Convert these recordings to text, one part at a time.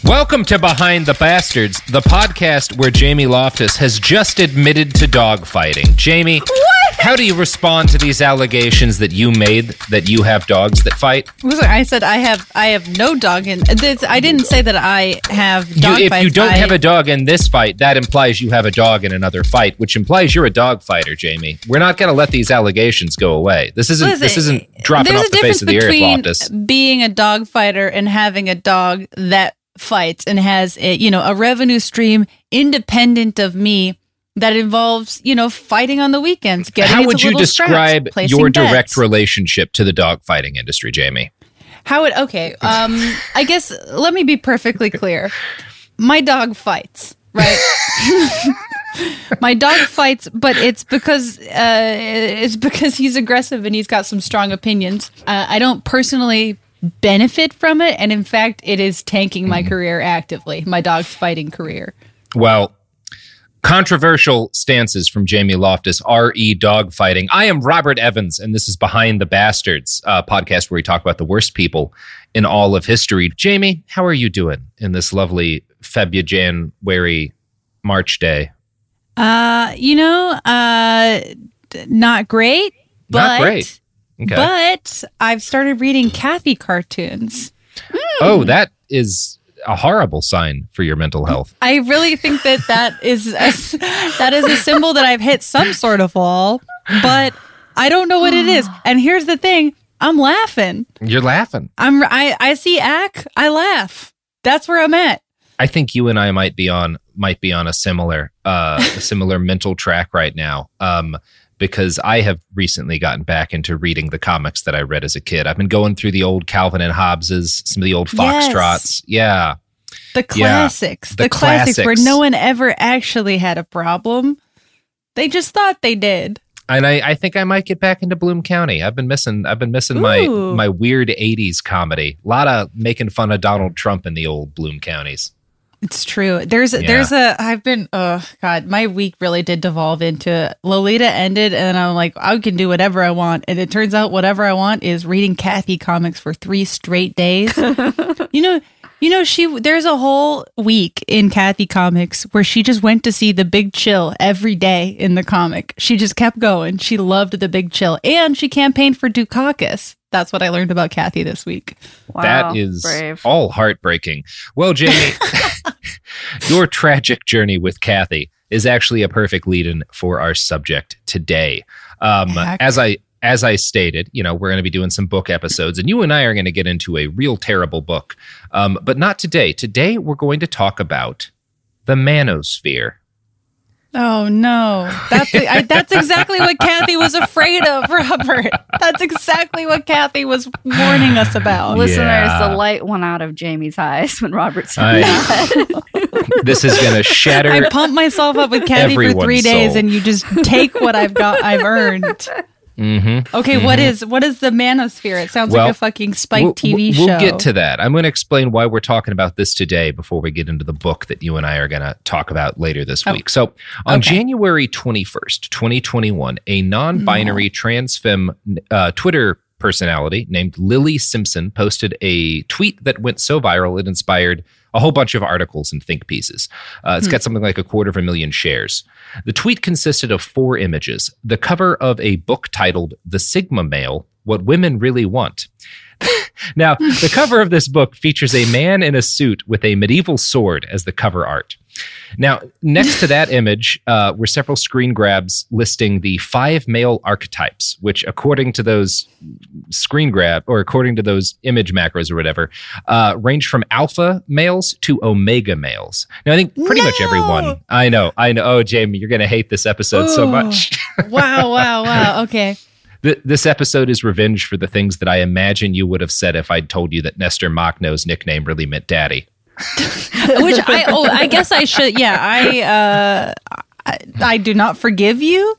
Welcome to Behind the Bastards, the podcast where Jamie Loftus has just admitted to dogfighting. Jamie, how do you respond to these allegations that you made that you have dogs that fight? I said I have no dog in this. I didn't say that I have dog If fights. you don't have a dog in this fight, that implies you have a dog in another fight, which implies you're a dog fighter, Jamie. We're not going to let these allegations go away. This isn't dropping off the face of the earth, Loftus. Being a dog fighter and having a dog that fights and has a revenue stream independent of me that involves fighting on the weekends. How would you describe your direct bets. relationship to the dog fighting industry, Jamie? I guess let me be perfectly clear. My dog fights, right? My dog fights, but it's because he's aggressive and he's got some strong opinions. I don't personally benefit from it, and in fact, it is tanking my career actively, my dog's fighting career. Well, controversial stances from Jamie Loftus, R.E. dogfighting. I am Robert Evans, and this is Behind the Bastards, a podcast where we talk about the worst people in all of history. Jamie, how are you doing in this lovely February March day? Not great. Not great. Okay. But I've started reading Kathy cartoons. Oh, that is a horrible sign for your mental health. I really think that is a symbol that I've hit some sort of wall, but I don't know what it is. And here's the thing: I'm laughing. You're laughing. I see Ack. I laugh. That's where I'm at. I think you and I might be on a similar mental track right now. Because I have recently gotten back into reading the comics that I read as a kid. I've been going through the old Calvin and Hobbes's, some of the old Foxtrots. Yes. Yeah. The classics. Yeah. The classics where no one ever actually had a problem. They just thought they did. And I think I might get back into Bloom County. I've been missing my weird 80s comedy. A lot of making fun of Donald Trump in the old Bloom Counties. It's true. My week really did devolve into Lolita ended and I'm like, I can do whatever I want. And it turns out whatever I want is reading Kathy comics for 3 straight days. There's a whole week in Kathy comics where she just went to see The Big Chill every day in the comic. She just kept going. She loved The Big Chill and she campaigned for Dukakis. That's what I learned about Kathy this week. Wow, that is brave. All heartbreaking. Well, Jamie, your tragic journey with Kathy is actually a perfect lead-in for our subject today. As I stated, we're going to be doing some book episodes, and you and I are going to get into a real terrible book, but not today. Today, we're going to talk about the manosphere. Oh, no. That's exactly what Kathy was afraid of, Robert. That's exactly what Kathy was warning us about. Listeners, the light went out of Jamie's eyes when Robert said that. This is going to shatter. I pumped myself up with Kathy for 3 days, and you just take what I've earned. Mm-hmm. Okay, mm-hmm. What is the manosphere? It sounds like a fucking Spike TV show. We'll get to that. I'm going to explain why we're talking about this today before we get into the book that you and I are going to talk about later this week. So on January 21st, 2021, a non-binary trans femme Twitter personality named Lily Simpson posted a tweet that went so viral it inspired a whole bunch of articles and think pieces. It's got something like 250,000 shares. The tweet consisted of 4 images. The cover of a book titled The Sigma Male, What Women Really Want. Now, the cover of this book features a man in a suit with a medieval sword as the cover art. Now, next to that image were several screen grabs listing the 5 male archetypes, which according to those according to those image macros or whatever, range from alpha males to omega males. Now, I think pretty much everyone. I know. Oh, Jamie, you're going to hate this episode so much. Wow. Okay. This episode is revenge for the things that I imagine you would have said if I'd told you that Nestor Makhno's nickname really meant daddy. Which I guess I should. Yeah, I do not forgive you.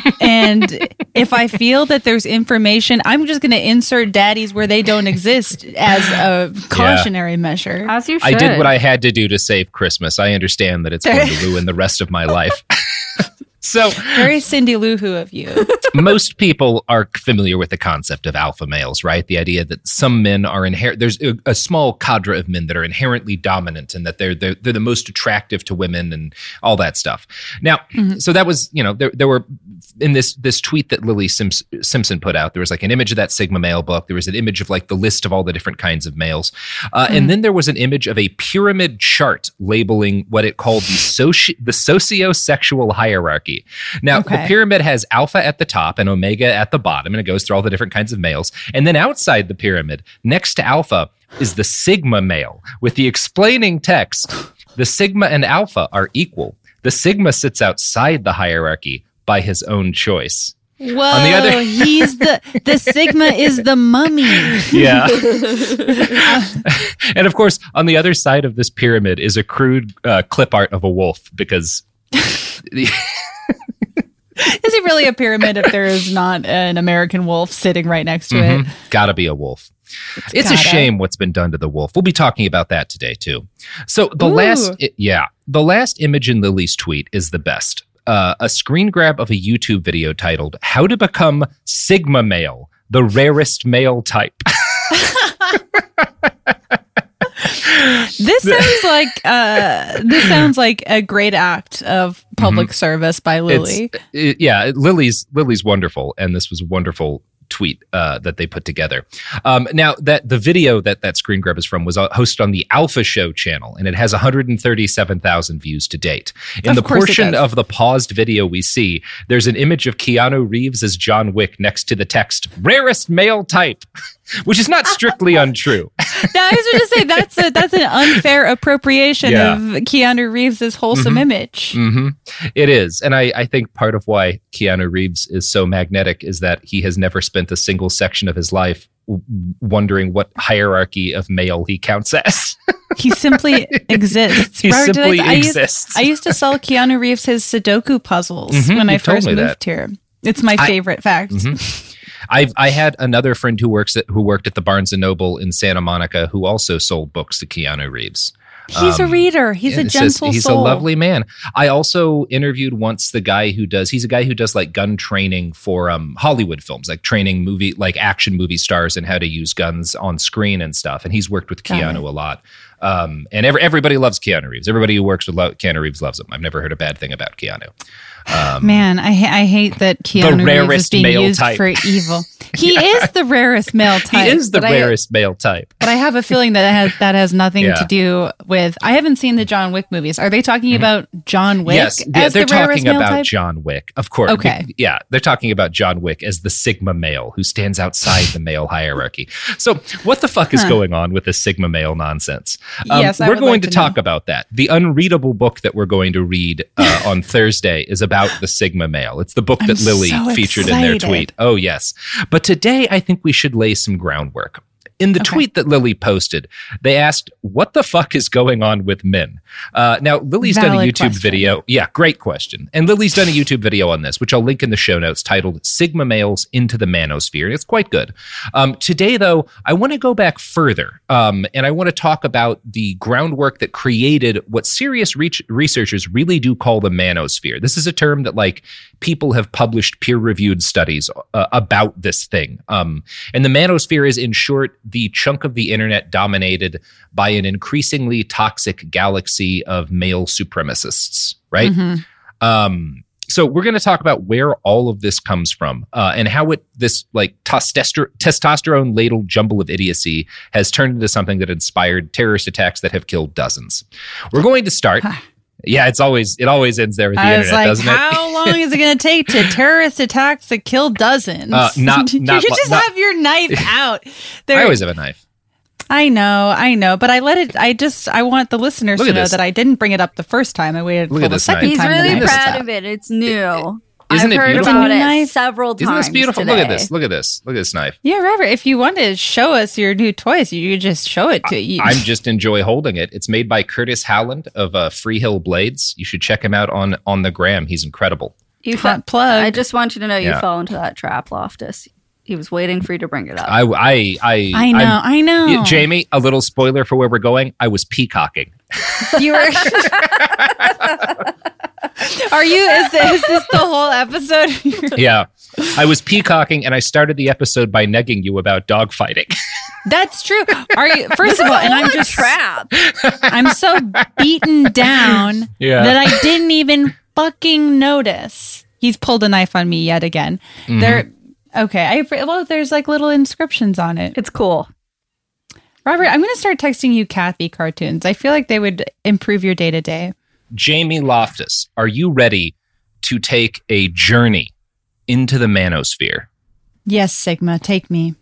And if I feel that there's information, I'm just going to insert daddies where they don't exist as a cautionary measure. As you should. I did what I had to do to save Christmas. I understand that it's going to ruin the rest of my life. So very Cindy Lou Who of you. Most people are familiar with the concept of alpha males, right? The idea that some men are there's a small cadre of men that are inherently dominant and that they're the most attractive to women and all that stuff. Now, so that was, there were in this tweet that Lily Simpson put out, there was like an image of that Sigma male book. There was an image of like the list of all the different kinds of males. And then there was an image of a pyramid chart labeling what it called the socio-sexual hierarchy. Now, the pyramid has alpha at the top and omega at the bottom, and it goes through all the different kinds of males. And then outside the pyramid, next to alpha, is the sigma male with the explaining text. The sigma and alpha are equal. The sigma sits outside the hierarchy by his own choice. Whoa, on the other- he's the sigma is the mummy. Yeah. And of course, on the other side of this pyramid is a crude clip art of a wolf because... Is it really a pyramid if there is not an American wolf sitting right next to it? Gotta be a wolf. It's a shame what's been done to the wolf. We'll be talking about that today too. So the last image in Lily's tweet is the best. A screen grab of a YouTube video titled "How to Become Sigma Male, the Rarest Male Type." This sounds like a great act of public service by Lily. Lily's wonderful, and this was a wonderful tweet that they put together. Now, that the video that screen grab is from was hosted on the Alpha Show channel, and it has 137,000 views to date. In the portion of the paused video we see, there's an image of Keanu Reeves as John Wick next to the text, "Rarest male type," which is not strictly untrue. No, I was going to say that's an unfair appropriation of Keanu Reeves' wholesome image. It is. And I think part of why Keanu Reeves is so magnetic is that he has never spent a single section of his life wondering what hierarchy of male he counts as. He simply exists. He simply exists. I used to sell Keanu Reeves his Sudoku puzzles when I first moved here. It's my favorite fact. I had another friend who worked at the Barnes & Noble in Santa Monica who also sold books to Keanu Reeves. He's a reader. He's a gentle soul. He's a lovely man. I also interviewed once the guy who does like gun training for Hollywood films, like training action movie stars and how to use guns on screen and stuff. And he's worked with Keanu a lot. And everybody loves Keanu Reeves. Everybody who works with Keanu Reeves loves him. I've never heard a bad thing about Keanu. Man, I hate that Keanu Reeves is being used for evil. He is the rarest male type. He is the rarest male type. But I have a feeling that has nothing to do with. I haven't seen the John Wick movies. Are they talking about John Wick? Yes, they're talking about John Wick. Of course. Okay. They're talking about John Wick as the Sigma male who stands outside the male hierarchy. So, what the fuck is going on with this Sigma male nonsense? We're going to talk about that. The unreadable book that we're going to read on Thursday is about the Sigma male. It's the book that Lily featured in their tweet. Oh, yes. But today, I think we should lay some groundwork. In the tweet that Lily posted, they asked, what the fuck is going on with men? Now, Lily's done a YouTube video. Yeah, great question. And Lily's done a YouTube video on this, which I'll link in the show notes, titled Sigma Males into the Manosphere. And it's quite good. Today, though, I want to go back further. And I want to talk about the groundwork that created what serious researchers really do call the manosphere. This is a term that, people have published peer-reviewed studies about this thing. And the manosphere is, in short, the chunk of the internet dominated by an increasingly toxic galaxy of male supremacists, right? So we're going to talk about where all of this comes from and how this testosterone-ladled jumble of idiocy has turned into something that inspired terrorist attacks that have killed dozens. We're going to start... Yeah, it always ends there with the internet, doesn't it? How long is it going to take to terrorist attacks that kill dozens? You have your knife out. I always have a knife. I know, but I want the listeners to know that I didn't bring it up the first time. I waited until the second time. He's really proud of it. It's new. Isn't I've it heard beautiful? about it several times. Isn't this beautiful? Today. Look at this. Look at this. Look at this knife. Yeah, Robert, if you want to show us your new toys, you just show it to you. I'm just enjoy holding it. It's made by Curtis Howland of Freehill Blades. You should check him out on the gram. He's incredible. Hot plug. I just want you to know you fell into that trap, Loftus. He was waiting for you to bring it up. I know. Jamie, a little spoiler for where we're going. I was peacocking. You were. Are you? Is this the whole episode? Yeah. I was peacocking and I started the episode by negging you about dog fighting. That's true. Are you? First of all, and I'm just trap. I'm so beaten down that I didn't even fucking notice. He's pulled a knife on me yet again. Mm-hmm. There's like little inscriptions on it. It's cool. Robert, I'm going to start texting you Kathy cartoons. I feel like they would improve your day to day. Jamie Loftus, are you ready to take a journey into the manosphere? Yes, Sigma, take me.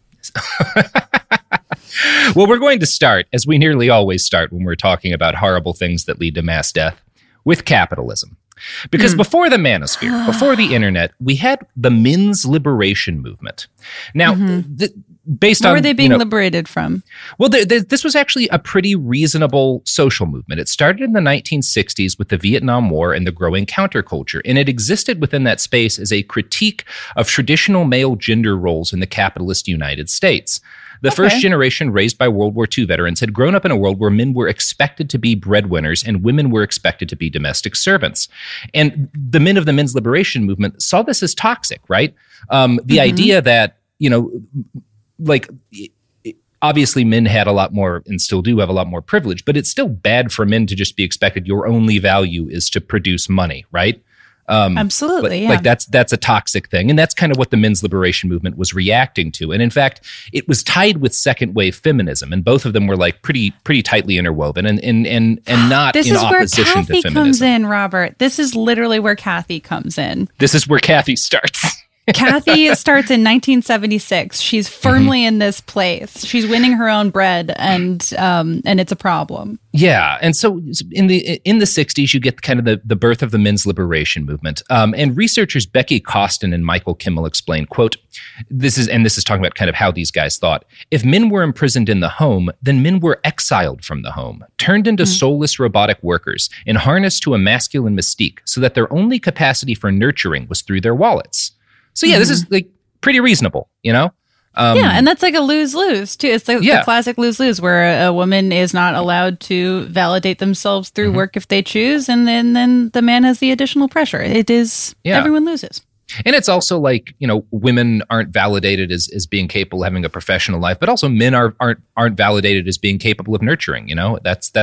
Well, we're going to start, as we nearly always start when we're talking about horrible things that lead to mass death, with capitalism. Because before the manosphere, before the internet, we had the men's liberation movement. Now, based on... Where were they being liberated from? Well, this was actually a pretty reasonable social movement. It started in the 1960s with the Vietnam War and the growing counterculture, and it existed within that space as a critique of traditional male gender roles in the capitalist United States. The first generation raised by World War II veterans had grown up in a world where men were expected to be breadwinners and women were expected to be domestic servants. And the men of the men's liberation movement saw this as toxic, right? The idea that, obviously men had a lot more and still do have a lot more privilege, but it's still bad for men to just be expected your only value is to produce money, right? Absolutely, yeah. That's a toxic thing. And that's kind of what the men's liberation movement was reacting to. And in fact, it was tied with second wave feminism. And both of them were like pretty tightly interwoven and not in opposition to feminism. This is where Kathy comes in, Robert. This is literally where Kathy comes in. This is where Kathy starts. Kathy starts in 1976. She's firmly in this place. She's winning her own bread, and it's a problem. Yeah, and so in the 60s, you get kind of the birth of the men's liberation movement. And researchers Becky Costin and Michael Kimmel explain, quote, this is talking about kind of how these guys thought. If men were imprisoned in the home, then men were exiled from the home, turned into soulless robotic workers, and harnessed to a masculine mystique so that their only capacity for nurturing was through their wallets. So yeah, this is like pretty reasonable, and that's like a lose-lose too. It's like the classic lose-lose where a woman is not allowed to validate themselves through work if they choose, and then the man has the additional pressure. It is everyone loses. And it's also like, women aren't validated as being capable of having a professional life, but also men aren't validated as being capable of nurturing. That's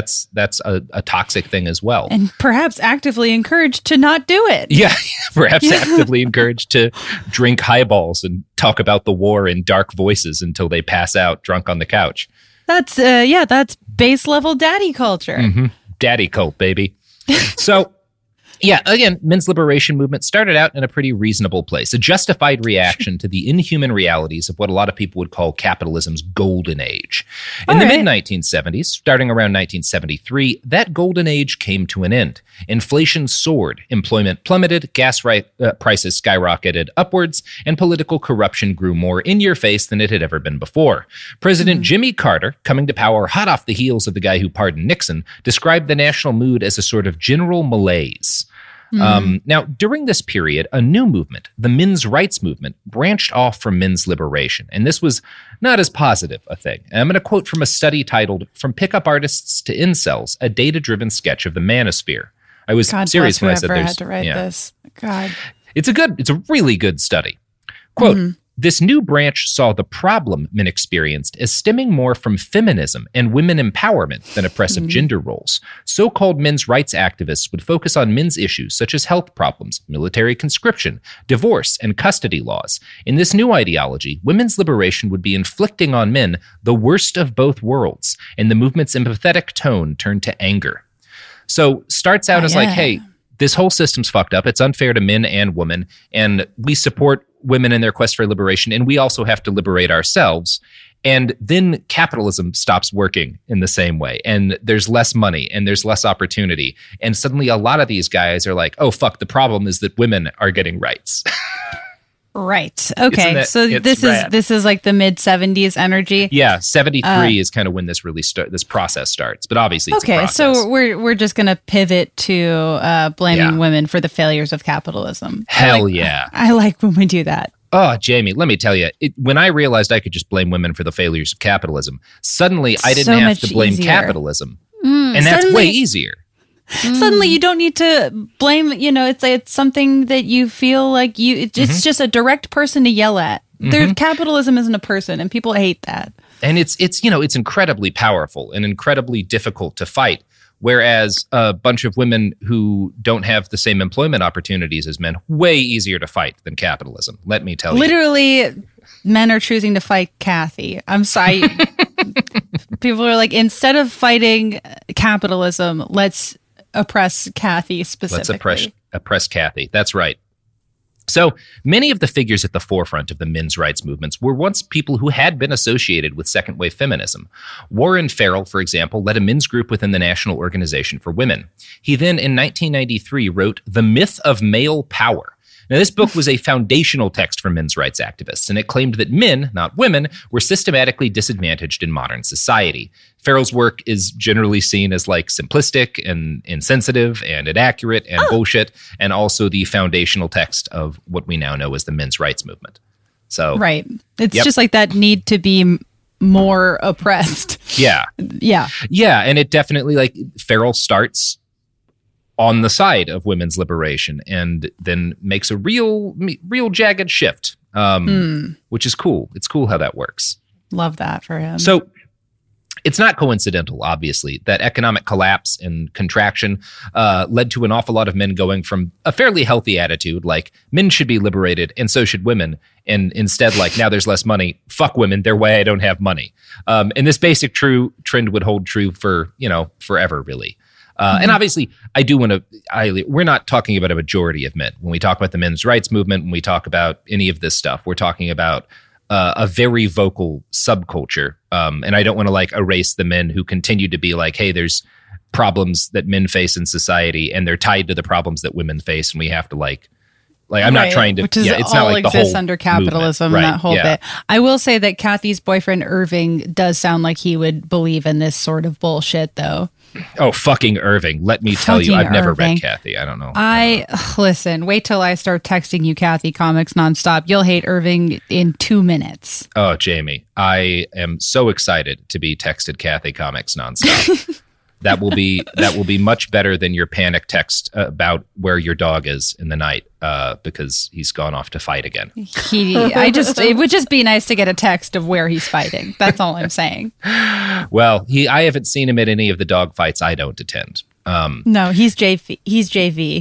a toxic thing as well. And perhaps actively encouraged to not do it. Yeah, perhaps actively encouraged to drink highballs and talk about the war in dark voices until they pass out drunk on the couch. That's base level daddy culture. Mm-hmm. Daddy cult, baby. So... yeah, again, men's liberation movement started out in a pretty reasonable place, a justified reaction to the inhuman realities of what a lot of people would call capitalism's golden age. In the mid-1970s, starting around 1973, that golden age came to an end. Inflation soared, employment plummeted, gas prices skyrocketed upwards, and political corruption grew more in your face than it had ever been before. President Jimmy Carter, coming to power hot off the heels of the guy who pardoned Nixon, described the national mood as a sort of general malaise. Now, during this period, a new movement, the men's rights movement, branched off from men's liberation. And this was not as positive a thing. And I'm going to quote from a study titled From Pickup Artists to Incels, a data-driven sketch of the manosphere. I was serious when I said had to write this. God. It's a really good study. Quote, this new branch saw the problem men experienced as stemming more from feminism and women empowerment than oppressive gender roles. So-called men's rights activists would focus on men's issues such as health problems, military conscription, divorce, and custody laws. In this new ideology, women's liberation would be inflicting on men the worst of both worlds, and the movement's empathetic tone turned to anger. So starts out as like, hey, this whole system's fucked up. It's unfair to men and women, and we support women in their quest for liberation, and we also have to liberate ourselves. And then capitalism stops working in the same way, and there's less money, and there's less opportunity. And suddenly a lot of these guys are like, oh, fuck, the problem is that women are getting rights. Right. Okay. So this is like the mid-70s energy. Yeah, 73 is kind of when this really this process starts. But obviously, it's a process. So we're just going to pivot to blaming women for the failures of capitalism. Hell yeah! I like when we do that. Oh, Jamie, let me tell you, when I realized I could just blame women for the failures of capitalism, suddenly I didn't have to blame capitalism, and that's way easier. Suddenly you don't need to blame, it's something that you feel like it's just a direct person to yell at. Capitalism isn't a person, and people hate that. And it's incredibly powerful and incredibly difficult to fight. Whereas a bunch of women who don't have the same employment opportunities as men, way easier to fight than capitalism. Let me tell you. Literally, men are choosing to fight Kathy. I'm sorry. People are like, instead of fighting capitalism, let's oppress Kathy specifically. Let's oppress Kathy. That's right. So many of the figures at the forefront of the men's rights movements were once people who had been associated with second-wave feminism. Warren Farrell, for example, led a men's group within the National Organization for Women. He then, in 1993, wrote The Myth of Male Power. Now, this book was a foundational text for men's rights activists, and it claimed that men, not women, were systematically disadvantaged in modern society. Farrell's work is generally seen as like simplistic and insensitive and inaccurate and bullshit, and also the foundational text of what we now know as the men's rights movement. So, right. It's just like that need to be more oppressed. Yeah. Yeah. Yeah, and it definitely, like, Farrell starts on the side of women's liberation and then makes a real jagged shift, which is cool. It's cool how that works. Love that for him. So it's not coincidental, obviously, that economic collapse and contraction led to an awful lot of men going from a fairly healthy attitude, like men should be liberated and so should women, and instead, like, now there's less money, fuck women, their way I don't have money. And this basic trend would hold true for, forever, really. And obviously, I do want to, we're not talking about a majority of men. When we talk about the men's rights movement, when we talk about any of this stuff, we're talking about a very vocal subculture. And I don't want to like erase the men who continue to be like, hey, there's problems that men face in society and they're tied to the problems that women face. And we have to like I'm not trying to, which is it's all not like the exists whole under capitalism, movement. that whole bit. I will say that Kathy's boyfriend Irving does sound like he would believe in this sort of bullshit, though. Oh, fucking Irving. Let me tell you, I've never read Kathy. I don't know. Listen, wait till I start texting you Kathy comics nonstop. You'll hate Irving in 2 minutes. Oh, Jamie, I am so excited to be texted Kathy comics nonstop. That will be much better than your panic text about where your dog is in the night because he's gone off to fight again. It would just be nice to get a text of where he's fighting. That's all I'm saying. Well, I haven't seen him at any of the dog fights I don't attend. No, he's JV.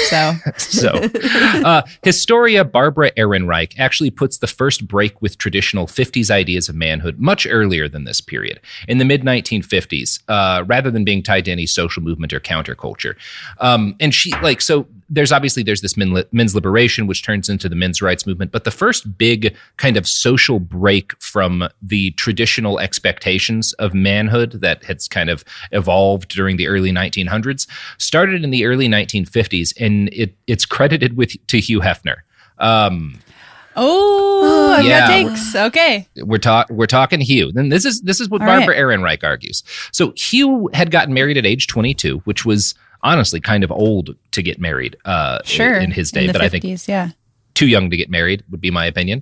So Historia Barbara Ehrenreich actually puts the first break with traditional 50s ideas of manhood much earlier than this period, in the mid-1950s, rather than being tied to any social movement or counterculture. And she, there's this men's liberation, which turns into the men's rights movement. But the first big kind of social break from the traditional expectations of manhood that has kind of evolved during the early 1900s started in the early 1950s, and it's credited to Hugh Hefner. I've got takes. Okay, we're talking Hugh. Then this is what Barbara Ehrenreich argues. So Hugh had gotten married at age 22, which was honestly kind of old to get married in his day, but 50s, I think too young to get married would be my opinion.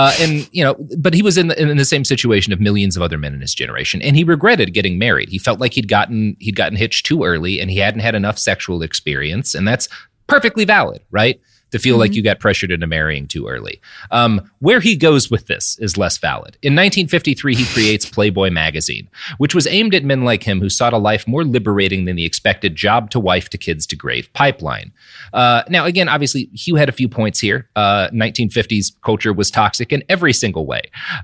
But he was in the same situation of millions of other men in his generation, and he regretted getting married. He felt like he'd gotten hitched too early, and he hadn't had enough sexual experience, and that's perfectly valid, right? To feel like you got pressured into marrying too early. Where he goes with this is less valid. In 1953, he creates Playboy magazine, which was aimed at men like him who sought a life more liberating than the expected job to wife to kids to grave pipeline. Now, again, obviously, Hugh had a few points here. 1950s culture was toxic in every single way.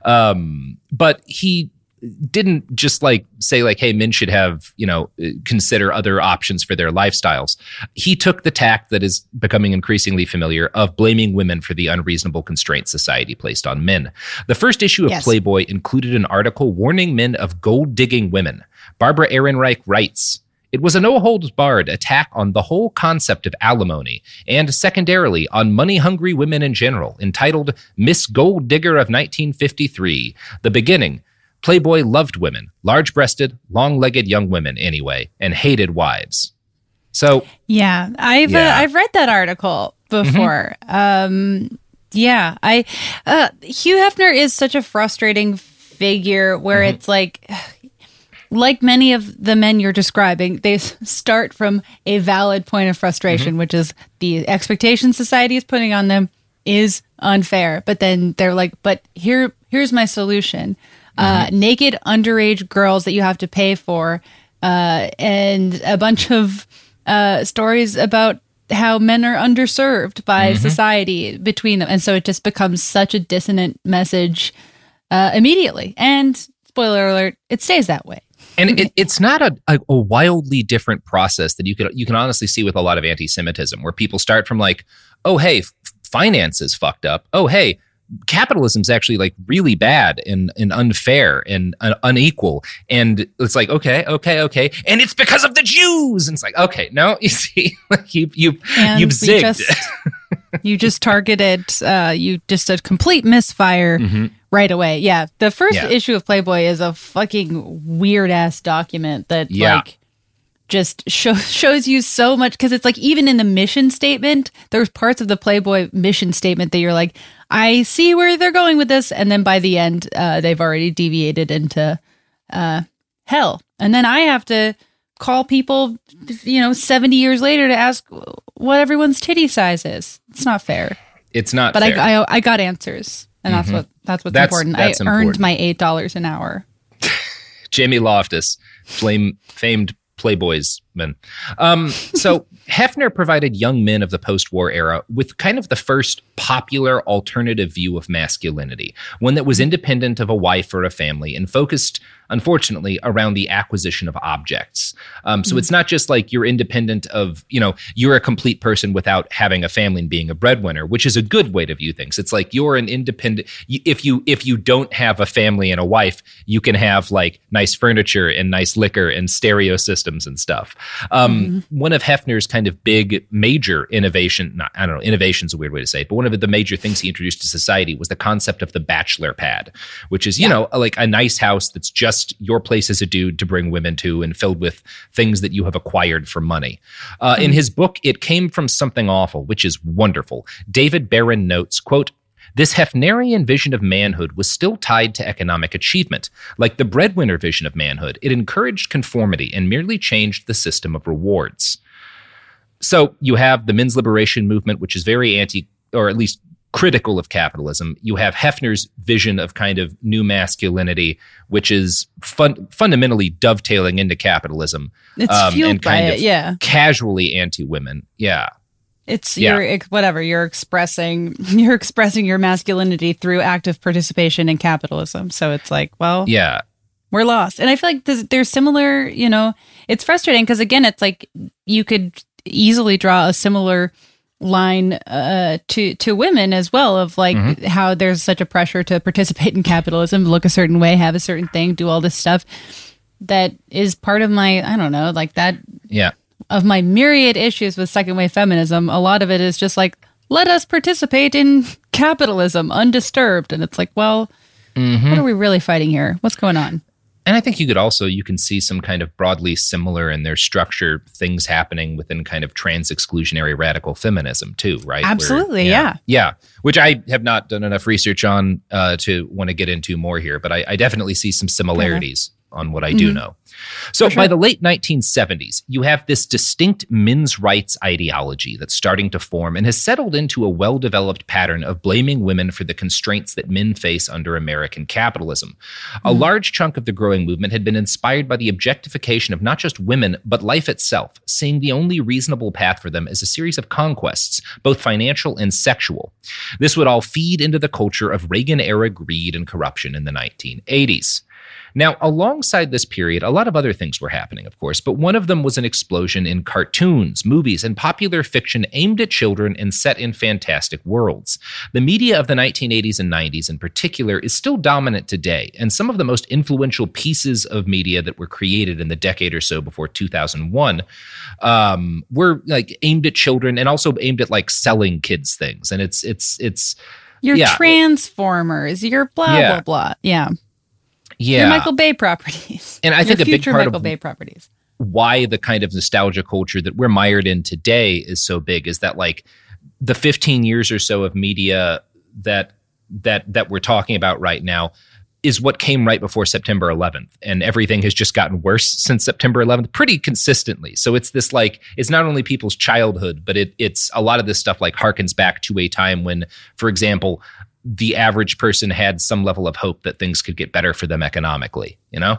But he didn't just say hey, men should have, consider other options for their lifestyles. He took the tack that is becoming increasingly familiar of blaming women for the unreasonable constraints society placed on men. The first issue of Playboy included an article warning men of gold-digging women. Barbara Ehrenreich writes, "It was a no-holds-barred attack on the whole concept of alimony, and secondarily on money-hungry women in general, entitled Miss Gold Digger of 1953, The Beginning. Playboy loved women, large-breasted, long-legged young women anyway, and hated wives." So I've read that article before. Hugh Hefner is such a frustrating figure where it's like like many of the men you're describing, they start from a valid point of frustration, which is the expectation society is putting on them is unfair. But then they're like, but here's my solution. Naked underage girls that you have to pay for, and a bunch of stories about how men are underserved by society between them. And so it just becomes such a dissonant message immediately. And spoiler alert, it stays that way. And it's not a wildly different process that you can honestly see with a lot of anti-Semitism, where people start from like, oh, hey, finance is fucked up. Oh, hey, capitalism's actually like really bad and unfair and unequal. And it's like, okay. And it's because of the Jews. And it's like, okay, no, you see, like you've zigged. You just targeted, you just a complete misfire right away. Yeah. The first issue of Playboy is a fucking weird ass document that like just shows you so much. Cause it's like, even in the mission statement, there's parts of the Playboy mission statement that you're like, I see where they're going with this. And then by the end, they've already deviated into hell. And then I have to call people, 70 years later to ask what everyone's titty size is. It's not fair. It's not but fair. I got answers. And that's what's important. I earned my $8 an hour. Jamie Loftus, famed Playboy's man. So Hefner provided young men of the post-war era with kind of the first popular alternative view of masculinity, one that was independent of a wife or a family and focused, unfortunately, around the acquisition of objects. So it's not just like you're independent of, you're a complete person without having a family and being a breadwinner, which is a good way to view things. It's like you're an independent. If you don't have a family and a wife, you can have like nice furniture and nice liquor and stereo systems and stuff. One of Hefner's kind of big major innovation, innovation's a weird way to say it, but one of the major things he introduced to society was the concept of the bachelor pad, which is, like a nice house that's just your place as a dude to bring women to and filled with things that you have acquired for money. In his book, It Came From Something Awful, which is wonderful, David Barron notes, quote, "This Hefnerian vision of manhood was still tied to economic achievement. Like the breadwinner vision of manhood, it encouraged conformity and merely changed the system of rewards." So you have the men's liberation movement, which is very anti, or at least critical of capitalism. You have Hefner's vision of kind of new masculinity, which is fundamentally dovetailing into capitalism. It's fueled by it, casually anti-women. Yeah. It's you're expressing your masculinity through active participation in capitalism. So it's like, well, we're lost. And I feel like there's similar, it's frustrating because again, it's like you could easily draw a similar line to women as well, of like how there's such a pressure to participate in capitalism, look a certain way, have a certain thing, do all this stuff that is part of my, I don't know, like that. Yeah. Of my myriad issues with second wave feminism, a lot of it is just like, let us participate in capitalism undisturbed. And it's like, well, what are we really fighting here? What's going on? And I think you can see some kind of broadly similar in their structure things happening within kind of trans-exclusionary radical feminism too, right? Absolutely, Yeah, which I have not done enough research on to want to get into more here, but I definitely see some similarities on what I do know. So by the late 1970s, you have this distinct men's rights ideology that's starting to form and has settled into a well-developed pattern of blaming women for the constraints that men face under American capitalism. A large chunk of the growing movement had been inspired by the objectification of not just women, but life itself, seeing the only reasonable path for them as a series of conquests, both financial and sexual. This would all feed into the culture of Reagan-era greed and corruption in the 1980s. Now, alongside this period, a lot of other things were happening, of course, but one of them was an explosion in cartoons, movies, and popular fiction aimed at children and set in fantastic worlds. The media of the 1980s and 90s in particular is still dominant today, and some of the most influential pieces of media that were created in the decade or so before 2001 were like aimed at children and also aimed at like selling kids things. And it's your Transformers, your blah, blah, blah. Yeah. Your Michael Bay properties. And I think a big part Michael Bay properties. Why the kind of nostalgia culture that we're mired in today is so big is that like the 15 years or so of media that we're talking about right now is what came right before September 11th. And everything has just gotten worse since September 11th pretty consistently. So it's this like, it's not only people's childhood, but it's a lot of this stuff like harkens back to a time when, for example, the average person had some level of hope that things could get better for them economically, you know?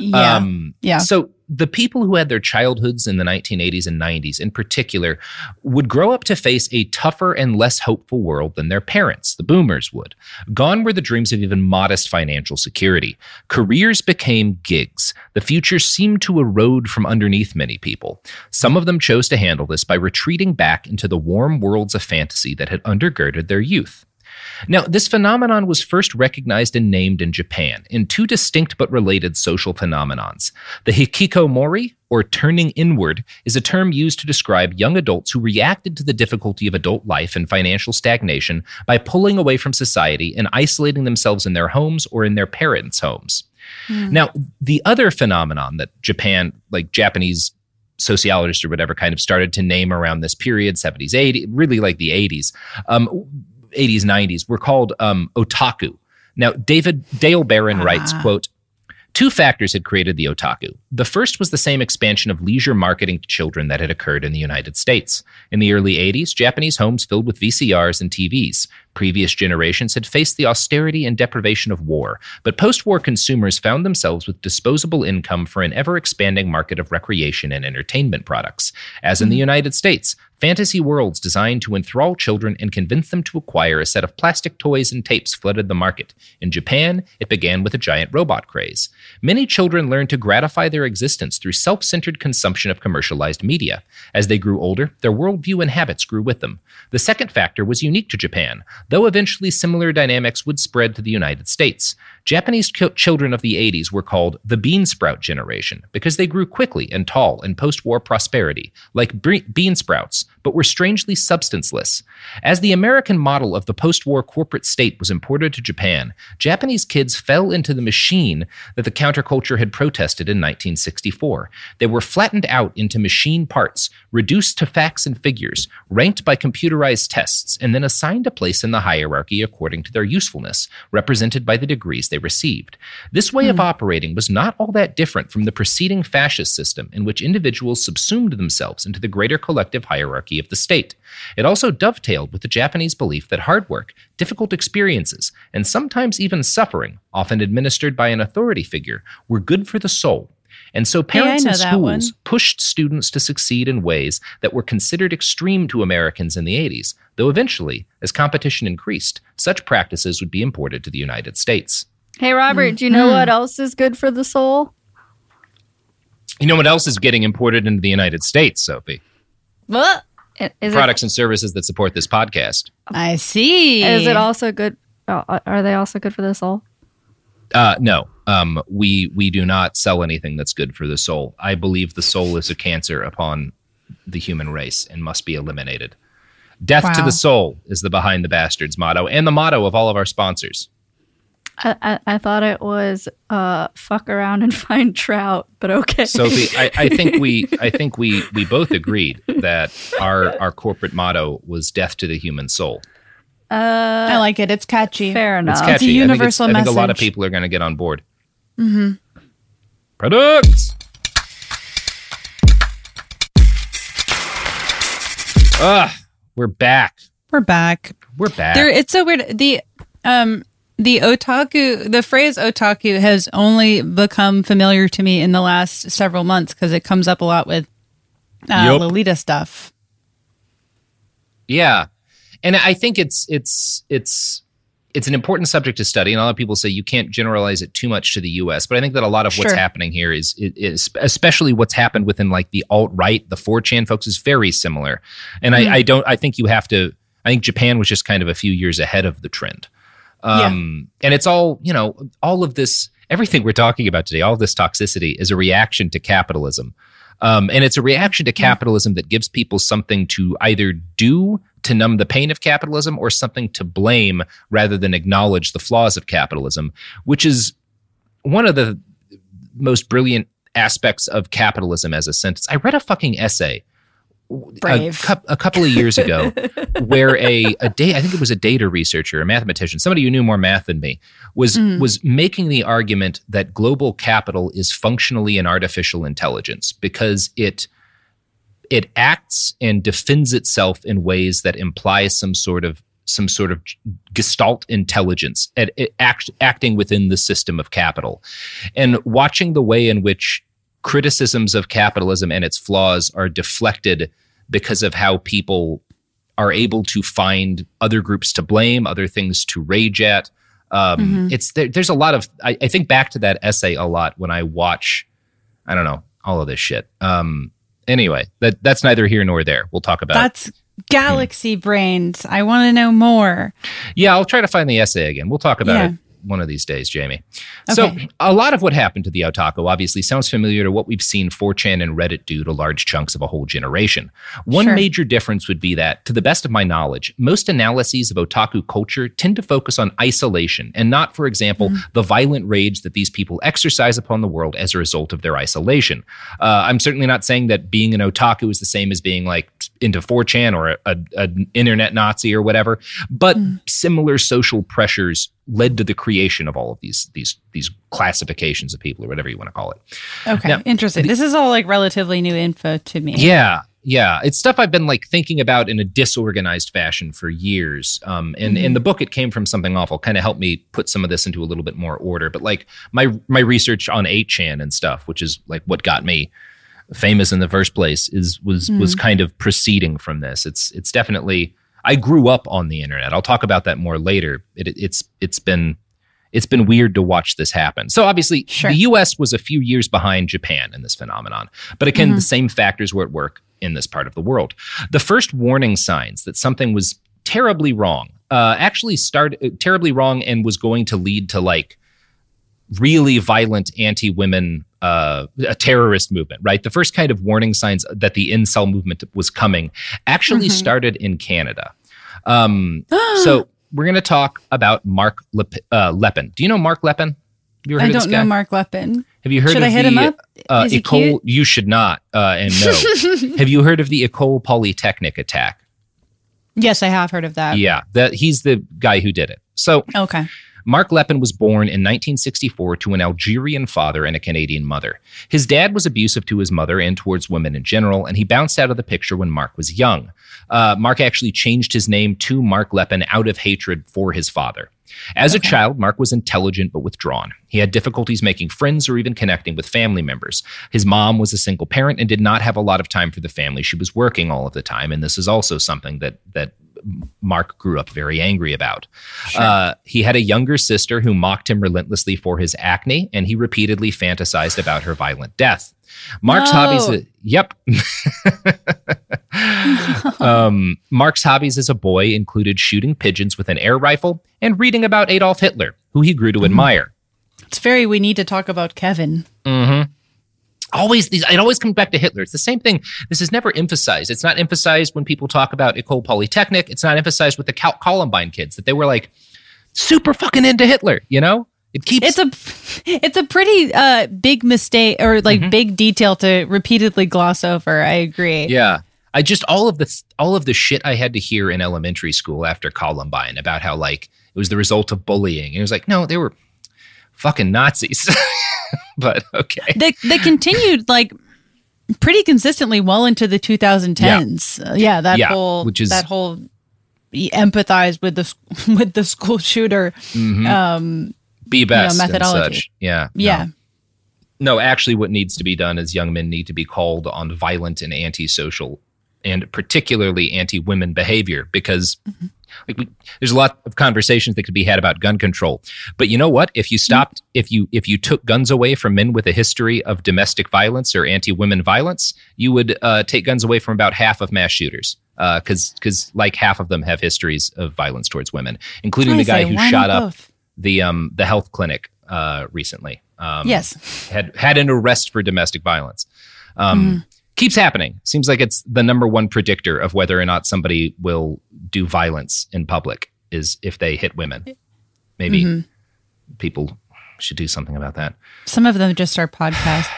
Yeah. So the people who had their childhoods in the 1980s and 90s in particular would grow up to face a tougher and less hopeful world than their parents, the boomers, would. Gone were the dreams of even modest financial security. Careers became gigs. The future seemed to erode from underneath many people. Some of them chose to handle this by retreating back into the warm worlds of fantasy that had undergirded their youth. Now, this phenomenon was first recognized and named in Japan in two distinct but related social phenomenons. The hikikomori, or turning inward, is a term used to describe young adults who reacted to the difficulty of adult life and financial stagnation by pulling away from society and isolating themselves in their homes or in their parents' homes. Now, the other phenomenon that Japanese sociologists or whatever kind of started to name around this period, 70s, 80s, really like the 80s, 80s, 90s, were called otaku. Now, Dale Barron writes, quote, "Two factors had created the otaku. The first was the same expansion of leisure marketing to children that had occurred in the United States. In the early 80s, Japanese homes filled with VCRs and TVs. Previous generations had faced the austerity and deprivation of war, but post-war consumers found themselves with disposable income for an ever-expanding market of recreation and entertainment products. As in the United States, fantasy worlds designed to enthrall children and convince them to acquire a set of plastic toys and tapes flooded the market. In Japan, it began with a giant robot craze. Many children learned to gratify their existence through self-centered consumption of commercialized media. As they grew older, their worldview and habits grew with them. The second factor was unique to Japan, though eventually similar dynamics would spread to the United States. Japanese children of the 80s were called the bean sprout generation because they grew quickly and tall in post-war prosperity, like bean sprouts, but were strangely substanceless. As the American model of the post-war corporate state was imported to Japan, Japanese kids fell into the machine that the counterculture had protested in 1964. They were flattened out into machine parts, reduced to facts and figures, ranked by computerized tests, and then assigned a place in the hierarchy according to their usefulness, represented by the degrees they received. This way of operating was not all that different from the preceding fascist system in which individuals subsumed themselves into the greater collective hierarchy of the state. It also dovetailed with the Japanese belief that hard work, difficult experiences, and sometimes even suffering, often administered by an authority figure, were good for the soul. And so parents and schools pushed students to succeed in ways that were considered extreme to Americans in the 80s, though eventually, as competition increased, such practices would be imported to the United States. Hey, Robert, do you know what else is good for the soul? You know what else is getting imported into the United States, Sophie? What? Products and services that support this podcast. I see. Is it also good? Are they also good for the soul? No. We do not sell anything that's good for the soul. I believe the soul is a cancer upon the human race and must be eliminated. Death to the soul is the Behind the Bastards motto and the motto of all of our sponsors. I thought it was fuck around and find trout, but okay. Sophie, I think we both agreed that our corporate motto was death to the human soul. I like it. It's catchy. Fair enough. It's catchy. It's a universal message. I think a lot of people are going to get on board. Mm-hmm. Products. We're back. We're back. It's so weird. The otaku, the phrase otaku has only become familiar to me in the last several months because it comes up a lot with Lolita stuff. Yeah. And I think it's an important subject to study, and a lot of people say you can't generalize it too much to the U.S., but I think that a lot of what's happening here is especially what's happened within like the alt-right, the 4chan folks, is very similar. And I think Japan was just kind of a few years ahead of the trend. And it's all of this, everything we're talking about today, all of this toxicity is a reaction to capitalism. And it's a reaction to capitalism that gives people something to either do to numb the pain of capitalism or something to blame rather than acknowledge the flaws of capitalism, which is one of the most brilliant aspects of capitalism as a sentence. I read a fucking essay Brave. a couple of years ago, where I think it was a data researcher, a mathematician, somebody who knew more math than me, was making the argument that global capital is functionally an artificial intelligence because it acts and defends itself in ways that imply some sort of gestalt intelligence acting within the system of capital. And watching the way in which criticisms of capitalism and its flaws are deflected because of how people are able to find other groups to blame, other things to rage at. There's a lot of, I think back to that essay a lot when I watch, I don't know, all of this shit. Anyway, that's neither here nor there. We'll talk about That's galaxy brains. I want to know more. Yeah, I'll try to find the essay again. We'll talk about it one of these days, Jamie. Okay. So a lot of what happened to the otaku obviously sounds familiar to what we've seen 4chan and Reddit do to large chunks of a whole generation. One major difference would be that, to the best of my knowledge, most analyses of otaku culture tend to focus on isolation and not, for example, the violent rage that these people exercise upon the world as a result of their isolation. I'm certainly not saying that being an otaku is the same as being like into 4chan or an internet Nazi or whatever, but similar social pressures led to the creation of all of these classifications of people or whatever you want to call it. Okay, now, interesting. This is all like relatively new info to me. Yeah. It's stuff I've been like thinking about in a disorganized fashion for years. And in the book, it came from something awful, kind of helped me put some of this into a little bit more order. But like my research on 8chan and stuff, which is like what got me famous in the first place, was kind of proceeding from this. It's definitely, I grew up on the internet. I'll talk about that more later. It's been weird to watch this happen. So obviously, the U.S. was a few years behind Japan in this phenomenon. But again, the same factors were at work in this part of the world. The first warning signs that something was terribly wrong actually started terribly wrong and was going to lead to like really violent anti-women, a terrorist movement, right? The first kind of warning signs that the incel movement was coming actually started in Canada. So we're going to talk about Mark Lepin. Do you know Mark Lepin? Have you ever heard I of this don't guy? know Mark Lepin. Have you heard Should of I hit him up? Is he Ecole? cute? You should not. And no. Have you heard of the Ecole Polytechnic attack? Yes, I have heard of that. Yeah, he's the guy who did it. So Okay. Mark Lepin was born in 1964 to an Algerian father and a Canadian mother. His dad was abusive to his mother and towards women in general, and he bounced out of the picture when Mark was young. Mark actually changed his name to Mark Lepin out of hatred for his father. As a child, Mark was intelligent but withdrawn. He had difficulties making friends or even connecting with family members. His mom was a single parent and did not have a lot of time for the family. She was working all of the time, and this is also something that Mark grew up very angry about. He had a younger sister who mocked him relentlessly for his acne, and he repeatedly fantasized about her violent death. Mark's hobbies... Yep. Mark's hobbies as a boy included shooting pigeons with an air rifle and reading about Adolf Hitler, who he grew to admire. It's very, we need to talk about Kevin. It always comes back to Hitler. It's the same thing. This is never emphasized. It's not emphasized when people talk about Ecole Polytechnic. It's not emphasized with the Columbine kids that they were like super fucking into Hitler, you know? It keeps... It's a pretty big mistake or like big detail to repeatedly gloss over. I agree. Yeah. I just all of the shit I had to hear in elementary school after Columbine about how like it was the result of bullying. And it was like, no, they were fucking Nazis. But okay. They continued like pretty consistently well into the 2010s. That whole empathize with the school shooter be best methodology. And such. Yeah. Yeah. No, actually what needs to be done is young men need to be called on violent and antisocial and particularly anti-women behavior because there's a lot of conversations that could be had about gun control. But you know what? If you stopped, if you took guns away from men with a history of domestic violence or anti-women violence, you would take guns away from about half of mass shooters. Because like half of them have histories of violence towards women, including the guy who shot up the health clinic recently. Yes. Had an arrest for domestic violence. Keeps happening. Seems like it's the number one predictor of whether or not somebody will do violence in public is if they hit women. Maybe people should do something about that. Some of them just are podcasts.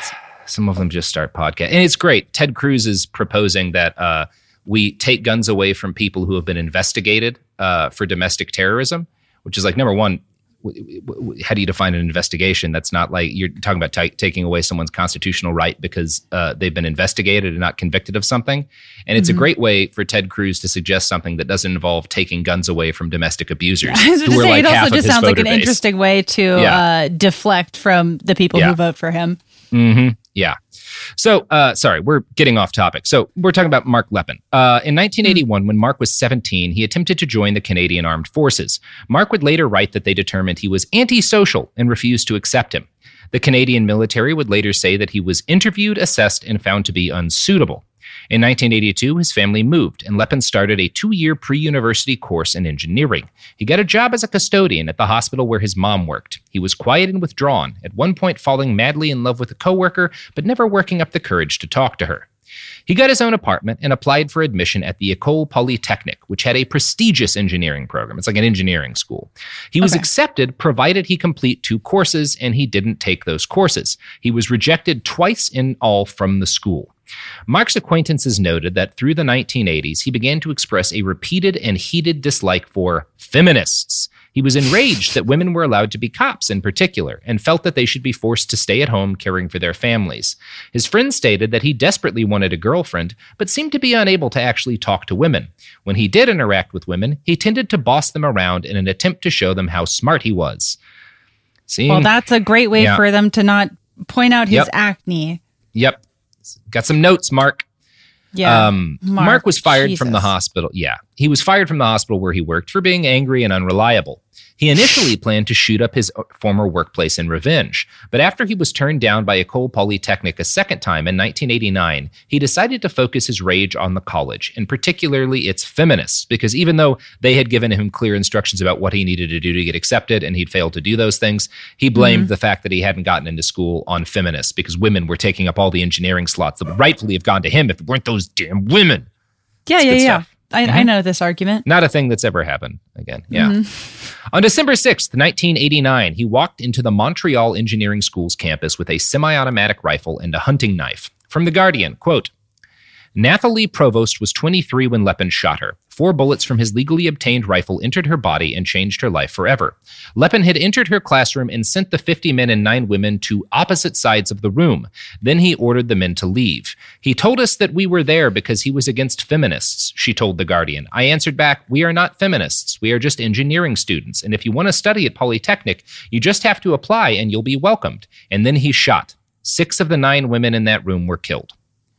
Some of them just start podcasts. And it's great. Ted Cruz is proposing that we take guns away from people who have been investigated for domestic terrorism, which is like, number one, how do you define an investigation? That's not like you're talking about taking away someone's constitutional right because they've been investigated and not convicted of something. And it's a great way for Ted Cruz to suggest something that doesn't involve taking guns away from domestic abusers. I was who are say, like it half also of just his sounds like an voter base. interesting way to deflect from the people who vote for him. Mm-hmm. Yeah. So, sorry, we're getting off topic. So we're talking about Mark Leppin. In 1981, when Mark was 17, he attempted to join the Canadian Armed Forces. Mark would later write that they determined he was antisocial and refused to accept him. The Canadian military would later say that he was interviewed, assessed, and found to be unsuitable. In 1982, his family moved, and Leppin started a 2-year pre-university course in engineering. He got a job as a custodian at the hospital where his mom worked. He was quiet and withdrawn, at one point falling madly in love with a coworker, but never working up the courage to talk to her. He got his own apartment and applied for admission at the École Polytechnique, which had a prestigious engineering program. It's like an engineering school. He was accepted provided he complete 2 courses, and he didn't take those courses. He was rejected twice in all from the school. Mark's acquaintances noted that through the 1980s, he began to express a repeated and heated dislike for feminists. He was enraged that women were allowed to be cops in particular, and felt that they should be forced to stay at home caring for their families. His friends stated that he desperately wanted a girlfriend, but seemed to be unable to actually talk to women. When he did interact with women, he tended to boss them around in an attempt to show them how smart he was. Well, that's a great way for them to not point out his acne. Yep. Got some notes, Mark. Yeah. Mark was fired from the hospital. Yeah. He was fired from the hospital where he worked for being angry and unreliable. He initially planned to shoot up his former workplace in revenge, but after he was turned down by École Polytechnique a second time in 1989, he decided to focus his rage on the college, and particularly its feminists, because even though they had given him clear instructions about what he needed to do to get accepted and he'd failed to do those things, he blamed the fact that he hadn't gotten into school on feminists because women were taking up all the engineering slots that would rightfully have gone to him if it weren't those damn women. Yeah. I know this argument. Not a thing that's ever happened again. Yeah. On December 6th, 1989, he walked into the Montreal Engineering School's campus with a semi-automatic rifle and a hunting knife. From The Guardian, quote, Nathalie Provost was 23 when Leppin shot her. 4 bullets from his legally obtained rifle entered her body and changed her life forever. Leppin had entered her classroom and sent the 50 men and 9 women to opposite sides of the room. Then he ordered the men to leave. He told us that we were there because he was against feminists, she told The Guardian. I answered back, we are not feminists. We are just engineering students. And if you want to study at Polytechnic, you just have to apply and you'll be welcomed. And then he shot. 6 of the 9 women in that room were killed.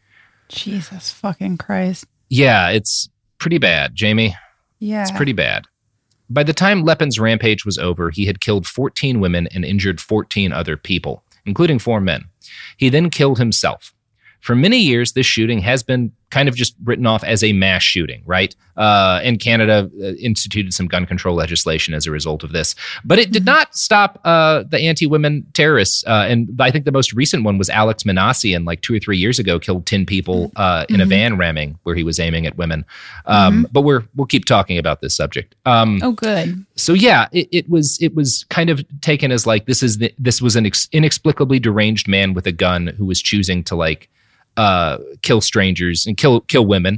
Jesus fucking Christ. Yeah, it's pretty bad, Jamie. Yeah. It's pretty bad. By the time Leppin's rampage was over, he had killed 14 women and injured 14 other people, including 4 men. He then killed himself. For many years, this shooting has been kind of just written off as a mass shooting, right? And Canada instituted some gun control legislation as a result of this. But it did not stop the anti-women terrorists. And I think the most recent one was Alex Manassian, like 2 or 3 years ago, killed 10 people in a van ramming where he was aiming at women. But we'll keep talking about this subject. Good. So yeah, it was kind of taken as like this was an inexplicably deranged man with a gun who was choosing to like kill strangers and kill women.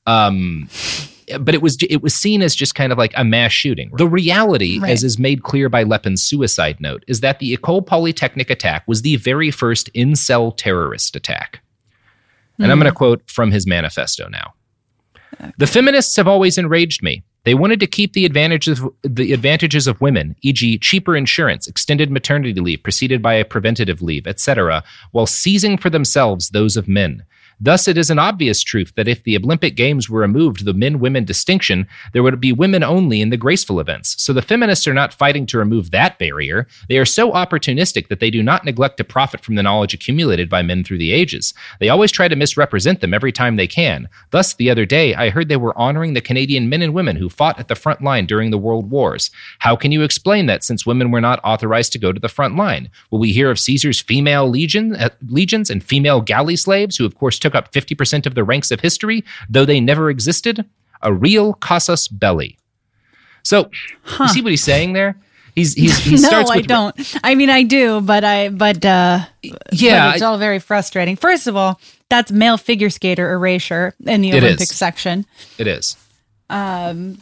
But it was seen as just kind of like a mass shooting. The reality, as is made clear by Leppin's suicide note, is that the École Polytechnique attack was the very first incel terrorist attack. And I'm going to quote from his manifesto now. The feminists have always enraged me. They wanted to keep the advantages of women, e.g. cheaper insurance, extended maternity leave preceded by a preventative leave, etc., while seizing for themselves those of men. Thus, it is an obvious truth that if the Olympic Games were removed the men-women distinction, there would be women only in the graceful events. So the feminists are not fighting to remove that barrier. They are so opportunistic that they do not neglect to profit from the knowledge accumulated by men through the ages. They always try to misrepresent them every time they can. Thus, the other day, I heard they were honoring the Canadian men and women who fought at the front line during the World Wars. How can you explain that since women were not authorized to go to the front line? Will we hear of Caesar's female legions and female galley slaves who, of course, took up 50% of the ranks of history, though they never existed? A real casus belli. So, you see what he's saying there? He No, starts I with, don't. I mean, I do, but it's all very frustrating. First of all, that's male figure skater erasure in the Olympics section. It is. And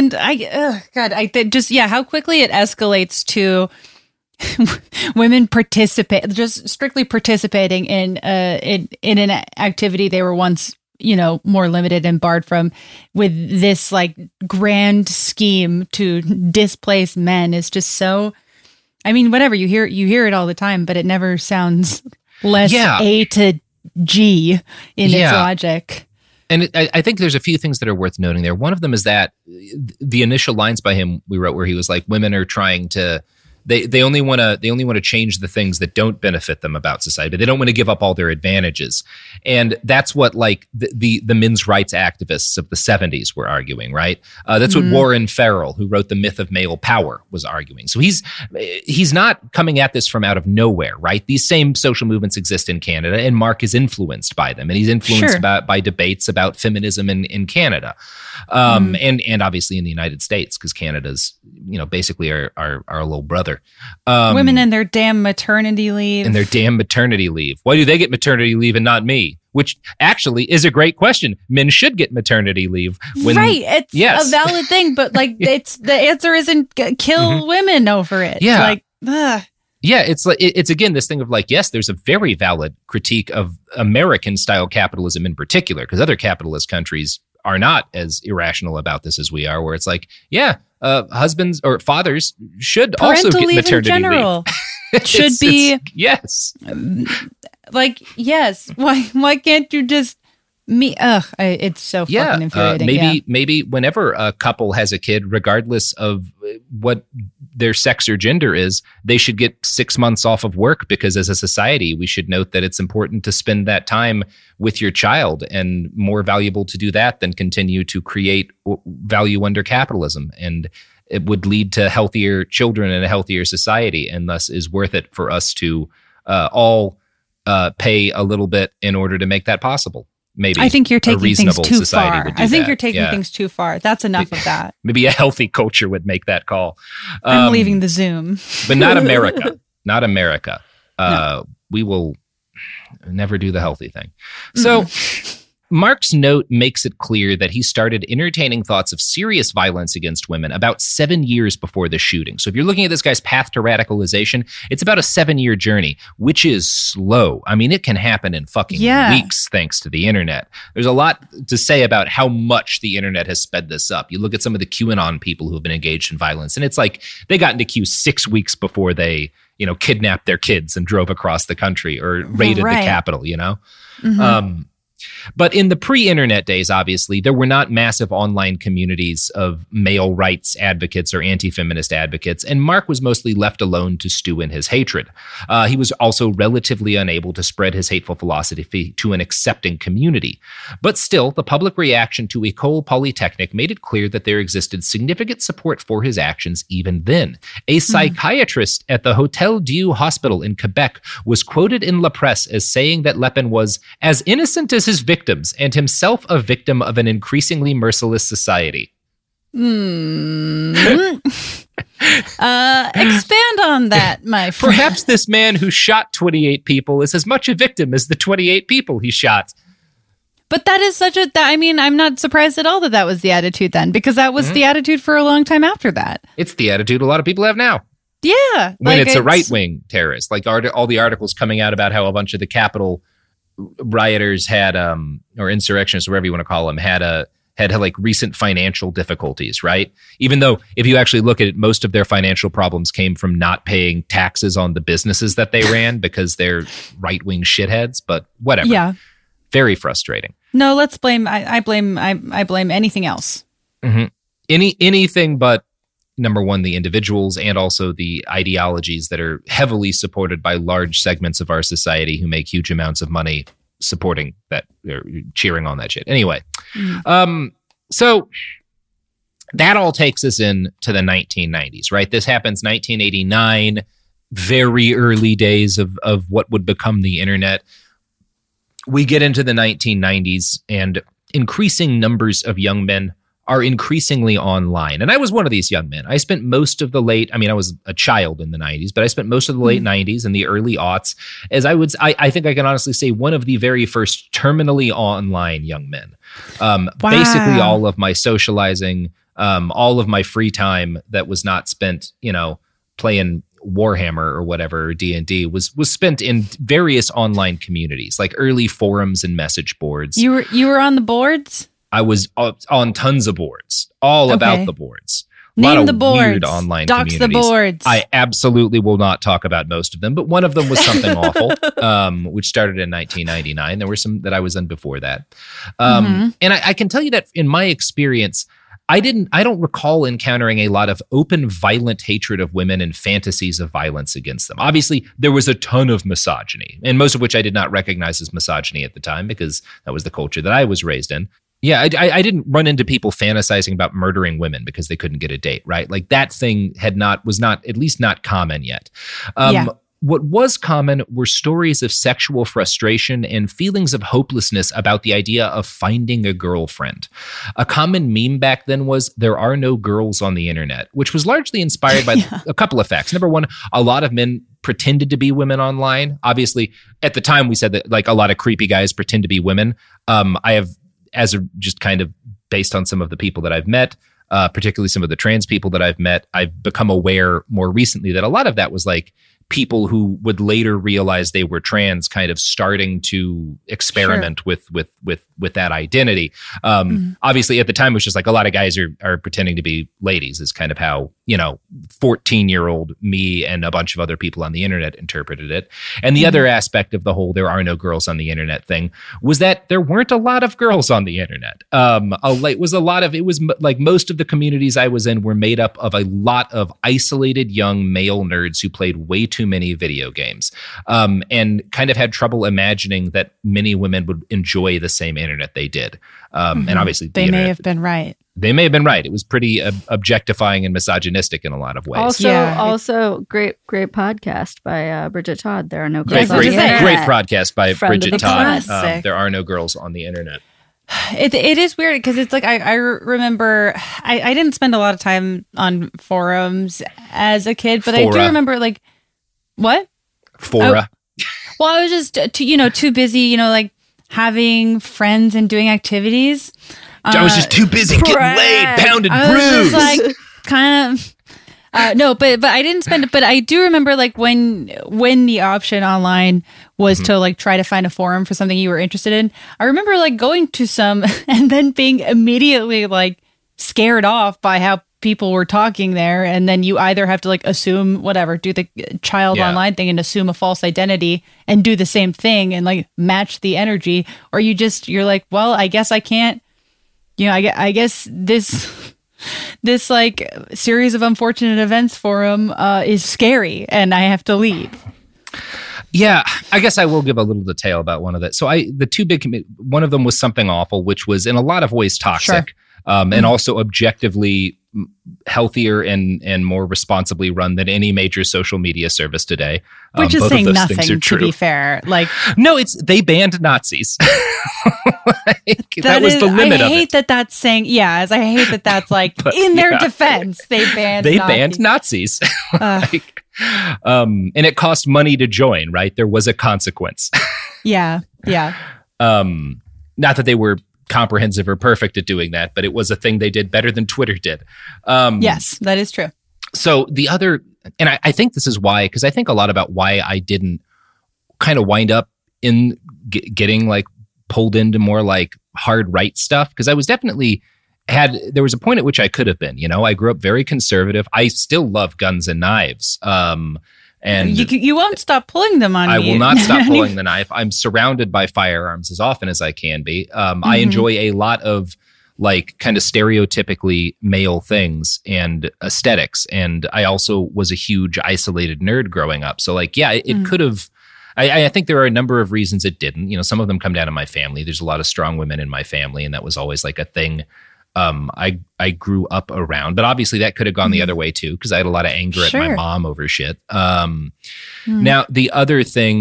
how quickly it escalates to women just strictly participating in an activity they were once, more limited and barred from, with this like grand scheme to displace men is just so, I mean, whatever, you hear it all the time, but it never sounds less A to G in its logic. And I think there's a few things that are worth noting there. One of them is that the initial lines by him we wrote where he was like, women are trying to, they only want to change the things that don't benefit them about society, but they don't want to give up all their advantages. And that's what like the men's rights activists of the 70s were arguing, right? That's what Warren Farrell, who wrote The Myth of Male Power, was arguing. So he's not coming at this from out of nowhere, right? These same social movements exist in Canada, and Mark is influenced by them, and he's influenced by debates about feminism in Canada, and obviously in the United States, because Canada's basically our little brother. Women and their damn maternity leave. Why do they get maternity leave and not me? Which actually is a great question. Men should get maternity leave. It's a valid thing, but like it's the answer isn't kill women over it. Yeah. Like, ugh. Yeah, it's again this thing of like, yes, there's a very valid critique of American style capitalism in particular, because other capitalist countries are not as irrational about this as we are, where it's like, husbands or fathers should parental also get leave maternity in general leave. Should be yes. Yes. Why can't you just it's so fucking infuriating. Maybe whenever a couple has a kid, regardless of what their sex or gender is, they should get 6 months off of work, because as a society, we should note that it's important to spend that time with your child, and more valuable to do that than continue to create value under capitalism. And it would lead to healthier children and a healthier society, and thus is worth it for us to all pay a little bit in order to make that possible. Maybe I think you're taking things too far. You're taking things too far. That's enough of that. Maybe a healthy culture would make that call. I'm leaving the Zoom. But not America. Not America. No. We will never do the healthy thing. So Mark's note makes it clear that he started entertaining thoughts of serious violence against women about 7 years before the shooting. So if you're looking at this guy's path to radicalization, it's about a 7-year journey, which is slow. I mean, it can happen in fucking weeks thanks to the internet. There's a lot to say about how much the internet has sped this up. You look at some of the QAnon people who have been engaged in violence, and it's like they got into Q 6 weeks before they, kidnapped their kids and drove across the country or raided the Capitol, But in the pre-internet days, obviously, there were not massive online communities of male rights advocates or anti-feminist advocates, and Mark was mostly left alone to stew in his hatred. He was also relatively unable to spread his hateful philosophy to an accepting community. But still, the public reaction to École Polytechnique made it clear that there existed significant support for his actions even then. A psychiatrist at the Hotel Dieu Hospital in Quebec was quoted in La Presse as saying that Lepin was as innocent as his victims, and himself a victim of an increasingly merciless society. Expand on that, my friend. Perhaps this man who shot 28 people is as much a victim as the 28 people he shot. But that is I'm not surprised at all that was the attitude then, because that was the attitude for a long time after that. It's the attitude a lot of people have now. Yeah. When it's a right-wing terrorist, like all the articles coming out about how a bunch of the Capitol rioters had or insurrectionists, whatever you want to call them, had like recent financial difficulties, right? Even though if you actually look at it, most of their financial problems came from not paying taxes on the businesses that they ran because they're right-wing shitheads, but whatever. Yeah. Very frustrating. No, let's blame I blame anything else. Mm-hmm. Anything but number one, the individuals, and also the ideologies that are heavily supported by large segments of our society who make huge amounts of money supporting that, or cheering on that shit. Anyway, so that all takes us into the 1990s, right? This happens 1989, very early days of what would become the internet. We get into the 1990s, and increasing numbers of young men are increasingly online. And I was one of these young men. I spent most of I was a child in the 90s, but I spent most of the late 90s and the early aughts as I think I can honestly say one of the very first terminally online young men. Basically all of my socializing, all of my free time that was not spent, playing Warhammer or whatever, or D&D was spent in various online communities, like early forums and message boards. You were on the boards? I was on tons of boards, all about the boards. Name the boards. Weird online Dox communities. The boards. I absolutely will not talk about most of them, but one of them was Something Awful, which started in 1999. There were some that I was in before that. And I can tell you that in my experience, I don't recall encountering a lot of open, violent hatred of women and fantasies of violence against them. Obviously, there was a ton of misogyny, and most of which I did not recognize as misogyny at the time because that was the culture that I was raised in. Yeah, I didn't run into people fantasizing about murdering women because they couldn't get a date, right? Like that thing was not at least not common yet. What was common were stories of sexual frustration and feelings of hopelessness about the idea of finding a girlfriend. A common meme back then was "there are no girls on the internet," which was largely inspired by a couple of facts. Number one, a lot of men pretended to be women online. Obviously, at the time we said that like a lot of creepy guys pretend to be women. Just kind of based on some of the people that I've met, particularly some of the trans people that I've met, I've become aware more recently that a lot of that was like people who would later realize they were trans kind of starting to experiment with that identity. Obviously at the time it was just like a lot of guys are pretending to be ladies is kind of how, 14-year-old me and a bunch of other people on the internet interpreted it. And the other aspect of the whole "there are no girls on the internet" thing was that there weren't a lot of girls on the internet. It was like most of the communities I was in were made up of a lot of isolated young male nerds who played way too many video games, and kind of had trouble imagining that many women would enjoy the same internet they did. And obviously they may have been right. They may have been right. It was pretty objectifying and misogynistic in a lot of ways. Also, great podcast by Bridget Todd. There are no girls on the great internet. podcast by Bridget Todd. There are no girls on the internet. It is weird because it's like I remember I didn't spend a lot of time on forums as a kid, but I do remember like what? Fora. Well, I was just too busy, like having friends and doing activities. I was just too busy getting laid, pounded, I bruised. was just like kind of no, but I didn't spend it. But I do remember like when the option online was to like try to find a forum for something you were interested in. I remember like going to some and then being immediately like scared off by how people were talking there, and then you either have to like assume whatever, do the child online thing and assume a false identity and do the same thing and like match the energy, or you're like, well, I guess I can't. I guess this like series of unfortunate events forum is scary and I have to leave. Yeah, I guess I will give a little detail about one of that. So the two big, one of them was Something Awful, which was in a lot of ways toxic, and also objectively healthier and more responsibly run than any major social media service today. Which is saying nothing, to be fair. Like, no, they banned Nazis. that was the limit of it. I hate that that's saying, I hate that that's like, in their defense, they banned Nazis. And it cost money to join, right? There was a consequence. Yeah. Not that they were comprehensive or perfect at doing that, but it was a thing they did better than Twitter did. Yes, that is true. So the other, and I think this is why, because I think a lot about why I didn't kind of wind up in getting like pulled into more like hard right stuff, because I was definitely there was a point at which I could have been, I grew up very conservative. I still love guns and knives. And you won't stop pulling them on me. I will not stop pulling the knife. I'm surrounded by firearms as often as I can be. I enjoy a lot of like kind of stereotypically male things and aesthetics. And I also was a huge isolated nerd growing up. So like, it could have, I think there are a number of reasons it didn't. Some of them come down to my family. There's a lot of strong women in my family, and that was always like a thing I grew up around, but obviously that could have gone the other way too, because I had a lot of anger at my mom over shit. Now the other thing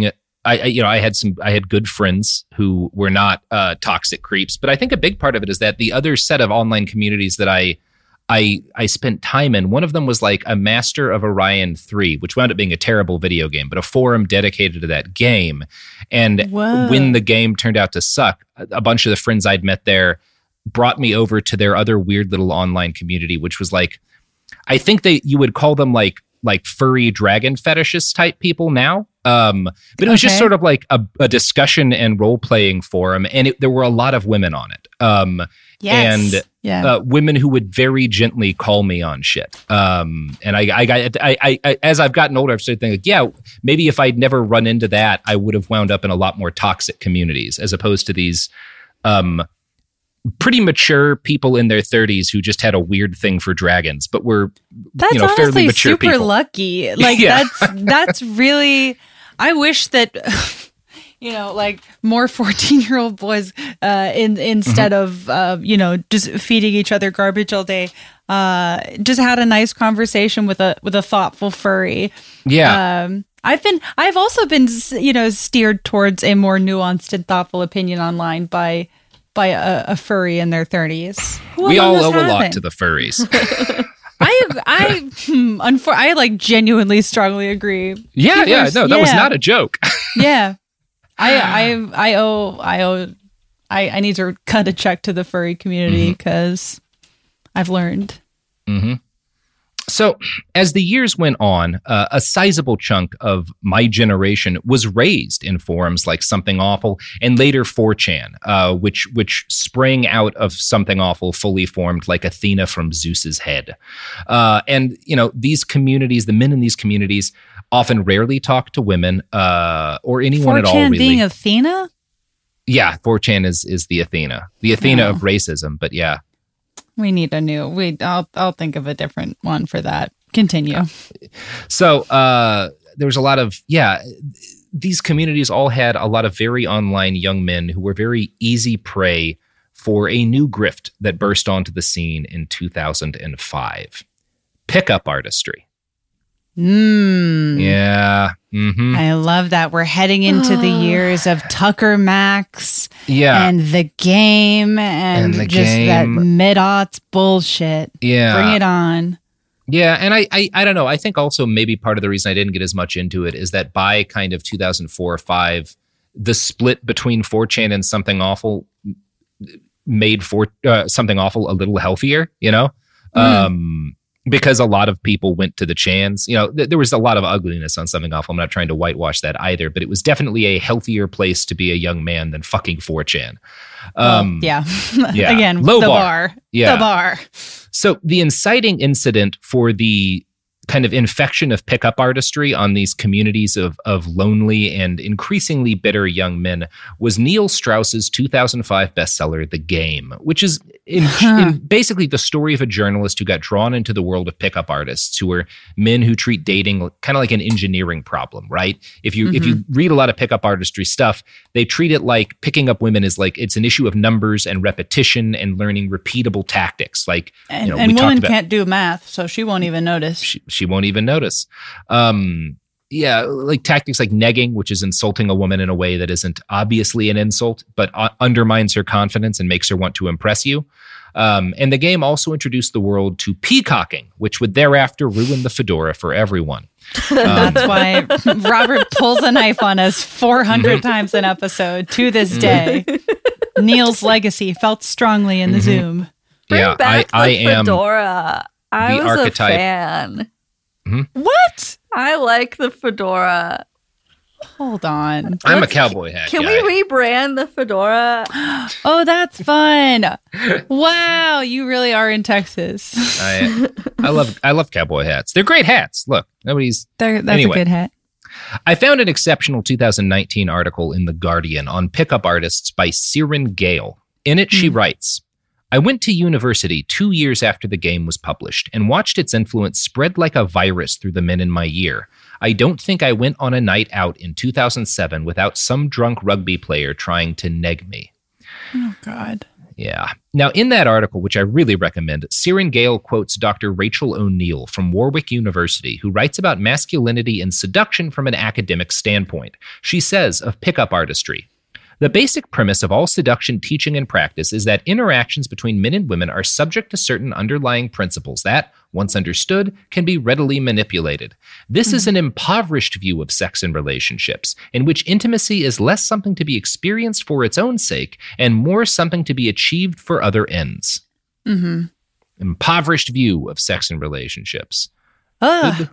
I had good friends who were not toxic creeps, but I think a big part of it is that the other set of online communities that I spent time in, one of them was like a Master of Orion 3, which wound up being a terrible video game, but a forum dedicated to that game. And when the game turned out to suck, a bunch of the friends I'd met there brought me over to their other weird little online community, which was like, I think you would call them like furry dragon fetishist type people now. But it was just sort of like a discussion and role-playing forum, and there were a lot of women on it. Yes. And women who would very gently call me on shit. And I as I've gotten older, I've started thinking, like, yeah, maybe if I'd never run into that, I would have wound up in a lot more toxic communities, as opposed to these pretty mature people in their 30s who just had a weird thing for dragons, but were that's fairly honestly mature super people. Lucky. Like that's really. I wish that. Like more 14-year-old boys instead of, just feeding each other garbage all day, just had a nice conversation with a thoughtful furry. Yeah. I've also been, steered towards a more nuanced and thoughtful opinion online by a furry in their 30s. We all owe a lot to the furries. I like genuinely strongly agree. Yeah. That was not a joke. Yeah. I need to cut a check to the furry community because I've learned. Mm-hmm. So as the years went on, a sizable chunk of my generation was raised in forums like Something Awful and later 4chan, which sprang out of Something Awful fully formed like Athena from Zeus's head. And, these communities, the men in these communities often rarely talk to women or anyone at all, really. 4chan being Athena? Yeah, 4chan is the Athena. The Athena of racism, but yeah. We need a new. I'll think of a different one for that. Continue. So there was a lot of these communities all had a lot of very online young men who were very easy prey for a new grift that burst onto the scene in 2005. Pickup artistry. Yeah. Mm-hmm. I love that. We're heading into the years of Tucker Max and the game and that mid-aughts bullshit. Yeah. Bring it on. Yeah, and I don't know. I think also maybe part of the reason I didn't get as much into it is that by kind of 2004 or 5, the split between 4chan and Something Awful made Something Awful a little healthier, because a lot of people went to the chans. There was a lot of ugliness on Something Awful. I'm not trying to whitewash that either, but it was definitely a healthier place to be a young man than fucking 4chan. Yeah. Again, low the bar. The bar. So the inciting incident for the kind of infection of pickup artistry on these communities of lonely and increasingly bitter young men was Neil Strauss's 2005 bestseller, The Game, which is in basically the story of a journalist who got drawn into the world of pickup artists, who are men who treat dating kind of like an engineering problem, right? If you read a lot of pickup artistry stuff, they treat it like picking up women is like it's an issue of numbers and repetition and learning repeatable tactics. Like, and women can't do math, so she won't even notice. She won't even notice. Like tactics like negging, which is insulting a woman in a way that isn't obviously an insult, but undermines her confidence and makes her want to impress you. And the game also introduced the world to peacocking, which would thereafter ruin the fedora for everyone. That's why Robert pulls a knife on us 400 times an episode to this day. Neil's legacy felt strongly in the Zoom. Bring back the fedora. I was archetype. A fan. What? I like the fedora. Hold on. I'm a cowboy hat Can guy. we rebrand the fedora? Oh, that's fun. Wow, you really are in Texas. I love cowboy hats. They're great hats. Look, that's a good hat. I found an exceptional 2019 article in The Guardian on pickup artists by Siren Gale. In it, she writes, I went to university 2 years after the game was published and watched its influence spread like a virus through the men in my year. I don't think I went on a night out in 2007 without some drunk rugby player trying to neg me. Oh, God. Yeah. Now, in that article, which I really recommend, Ciaran Gale quotes Dr. Rachel O'Neill from Warwick University, who writes about masculinity and seduction from an academic standpoint. She says of pickup artistry, the basic premise of all seduction teaching and practice is that interactions between men and women are subject to certain underlying principles that, once understood, can be readily manipulated. This is an impoverished view of sex and relationships, in which intimacy is less something to be experienced for its own sake and more something to be achieved for other ends. Impoverished view of sex and relationships. That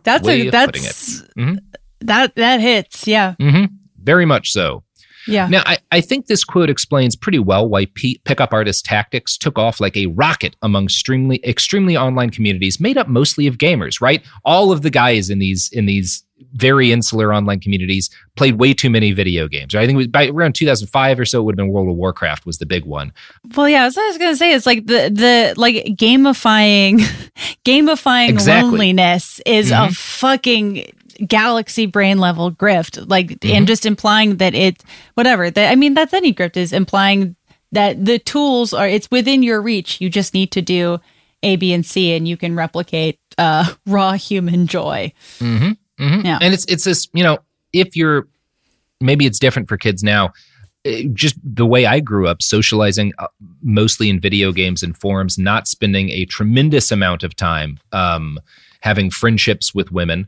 hits. Yeah. Very much so. Yeah. Now, I think this quote explains pretty well why pickup artist tactics took off like a rocket among extremely online communities made up mostly of gamers, right? All of the guys in these very insular online communities played way too many video games. Right? I think it was by around 2005 or so, it would have been World of Warcraft was the big one. Well, yeah, so I was going to say, it's like the gamifying Exactly. loneliness is a fucking galaxy brain level grift, like, and just implying that it, whatever, that, I mean, that's any grift, is implying that the tools are, it's within your reach. You just need to do A, B, and C, and you can replicate raw human joy. Yeah. And it's this, if you're, maybe it's different for kids now, just the way I grew up, socializing mostly in video games and forums, not spending a tremendous amount of time having friendships with women.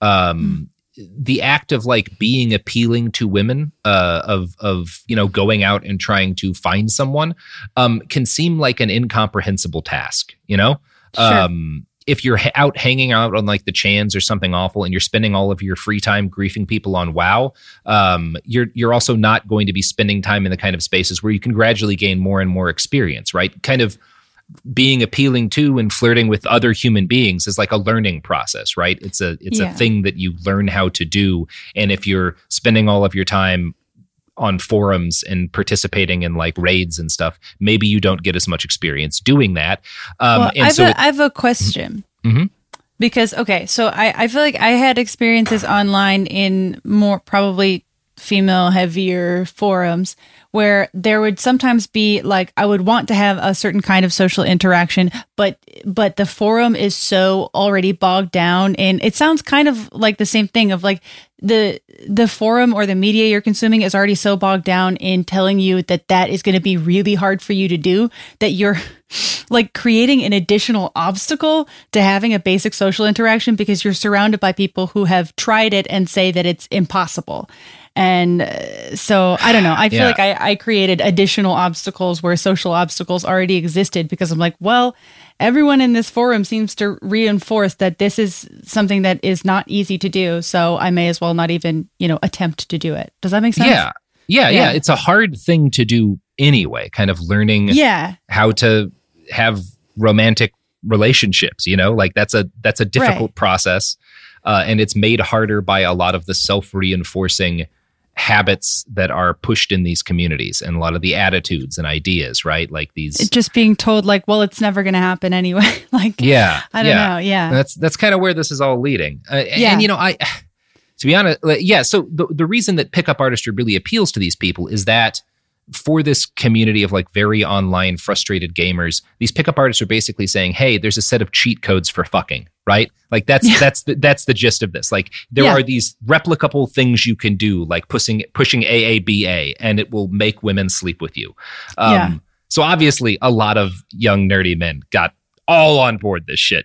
The act of like being appealing to women, of going out and trying to find someone, can seem like an incomprehensible task. Sure. If you're out hanging out on like the Chans or something awful, and you're spending all of your free time griefing people on WoW, you're also not going to be spending time in the kind of spaces where you can gradually gain more and more experience. Right? Kind of being appealing to and flirting with other human beings is like a learning process, right? It's a thing that you learn how to do. And if you're spending all of your time on forums and participating in like raids and stuff, maybe you don't get as much experience doing that. I have a question. Because, okay, so I feel like I had experiences online in more probably female heavier forums where there would sometimes be like, I would want to have a certain kind of social interaction, but the forum is so already bogged down, and it sounds kind of like the same thing of like the forum or the media you're consuming is already so bogged down in telling you that is going to be really hard for you to do, that you're like creating an additional obstacle to having a basic social interaction because you're surrounded by people who have tried it and say that it's impossible. And so I don't know. I feel like I created additional obstacles where social obstacles already existed because I'm like, well, everyone in this forum seems to reinforce that this is something that is not easy to do. So I may as well not even, attempt to do it. Does that make sense? Yeah. It's a hard thing to do anyway, kind of learning how to have romantic relationships, like that's a difficult process. And it's made harder by a lot of the self-reinforcing habits that are pushed in these communities and a lot of the attitudes and ideas, right? Like these, it's just being told like, well, it's never going to happen anyway. Like, I don't know. Yeah. That's kind of where this is all leading. And, to be honest, so the reason that pickup artistry really appeals to these people is that for this community of like very online frustrated gamers, these pickup artists are basically saying, hey, there's a set of cheat codes for fucking, right? Like that's the gist of this. Like there are these replicable things you can do, like pushing AABA, and it will make women sleep with you. So obviously a lot of young nerdy men got all on board this shit,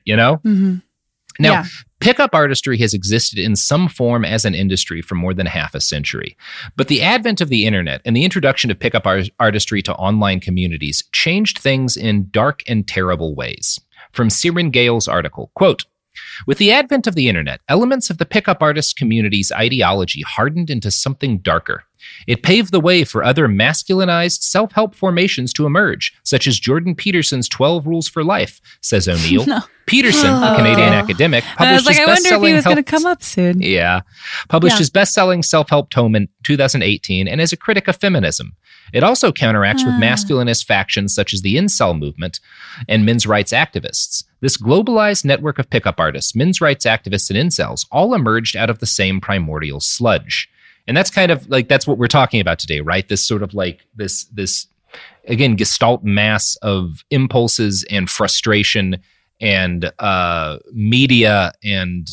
Now, pickup artistry has existed in some form as an industry for more than half a century. But the advent of the internet and the introduction of pickup artistry to online communities changed things in dark and terrible ways. From Ciaran Gale's article, quote, with the advent of the internet, elements of the pickup artist community's ideology hardened into something darker. It paved the way for other masculinized self-help formations to emerge, such as Jordan Peterson's 12 Rules for Life, says O'Neill. No. Peterson, a Canadian academic, published his I wonder if he was going to come up soon. Published his best-selling self-help tome in 2018 and is a critic of feminism. It also counteracts with masculinist factions such as the incel movement and men's rights activists. This globalized network of pickup artists, men's rights activists, and incels all emerged out of the same primordial sludge. And that's kind of like, that's what we're talking about today, right? This sort of like this again, gestalt mass of impulses and frustration and media and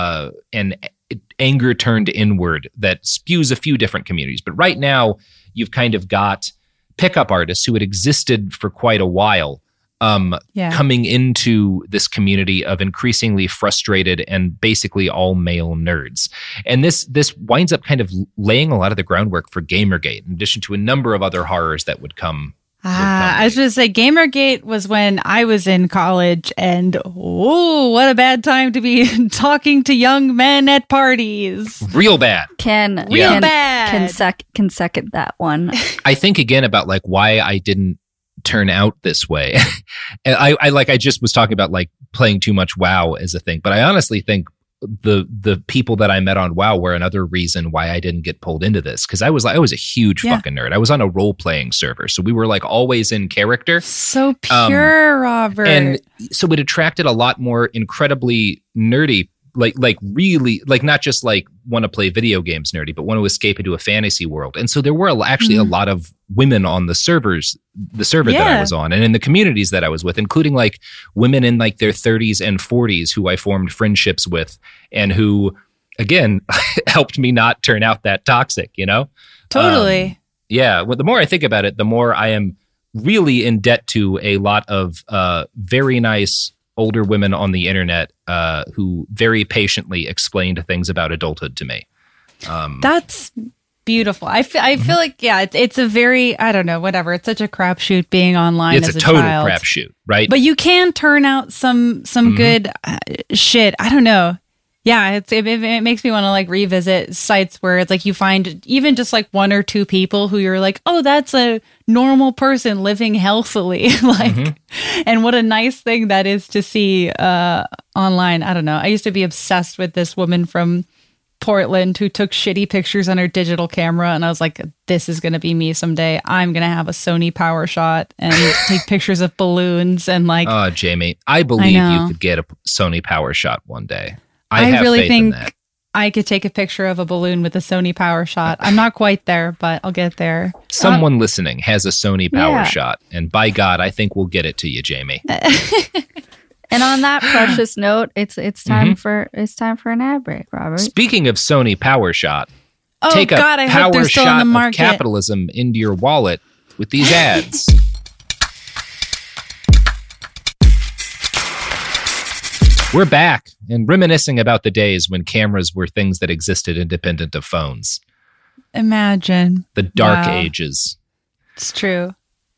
anger turned inward that spews a few different communities. But right now, you've kind of got pickup artists who had existed for quite a while coming into this community of increasingly frustrated and basically all male nerds. And this winds up kind of laying a lot of the groundwork for Gamergate, in addition to a number of other horrors that would come. I was going to say Gamergate was when I was in college, and what a bad time to be talking to young men at parties. Real bad. Can second that one. I think again about like why I didn't turn out this way. And I just was talking about like playing too much WoW as a thing, but I honestly think the people that I met on WoW were another reason why I didn't get pulled into this, because I was a huge fucking nerd. I was on a role playing server, so we were like always in character. So pure, Robert. And so it attracted a lot more incredibly nerdy, like really, like not just like want to play video games nerdy, but want to escape into a fantasy world. And so there were actually a lot of women on the server that I was on, and in the communities that I was with, including like women in like their 30s and 40s who I formed friendships with, and who, again, helped me not turn out that toxic, you know? Totally. Yeah. Well, the more I think about it, the more I am really in debt to a lot of very nice older women on the internet who very patiently explained things about adulthood to me. That's beautiful. I feel like, it's a very, I don't know, whatever. It's such a crapshoot being online as a child. It's a total crapshoot, right? But you can turn out some good shit. I don't know. Yeah, it makes me want to like revisit sites where it's like you find even just like one or two people who you're like, oh, that's a normal person living healthily. And what a nice thing that is to see online. I don't know. I used to be obsessed with this woman from Portland who took shitty pictures on her digital camera, and I was like, this is going to be me someday. I'm going to have a Sony PowerShot and take pictures of balloons and like. Oh, Jamie, I believe you could get a Sony PowerShot one day. I really think I could take a picture of a balloon with a Sony PowerShot. I'm not quite there, but I'll get there. Someone listening has a Sony PowerShot, and by God, I think we'll get it to you, Jamie. And on that precious note, it's time for an ad break, Robert. Speaking of Sony PowerShot, take a I power hope they're still shot on the of market. capitalism into your wallet with these ads. We're back and reminiscing about the days when cameras were things that existed independent of phones. Imagine. The dark ages. It's true.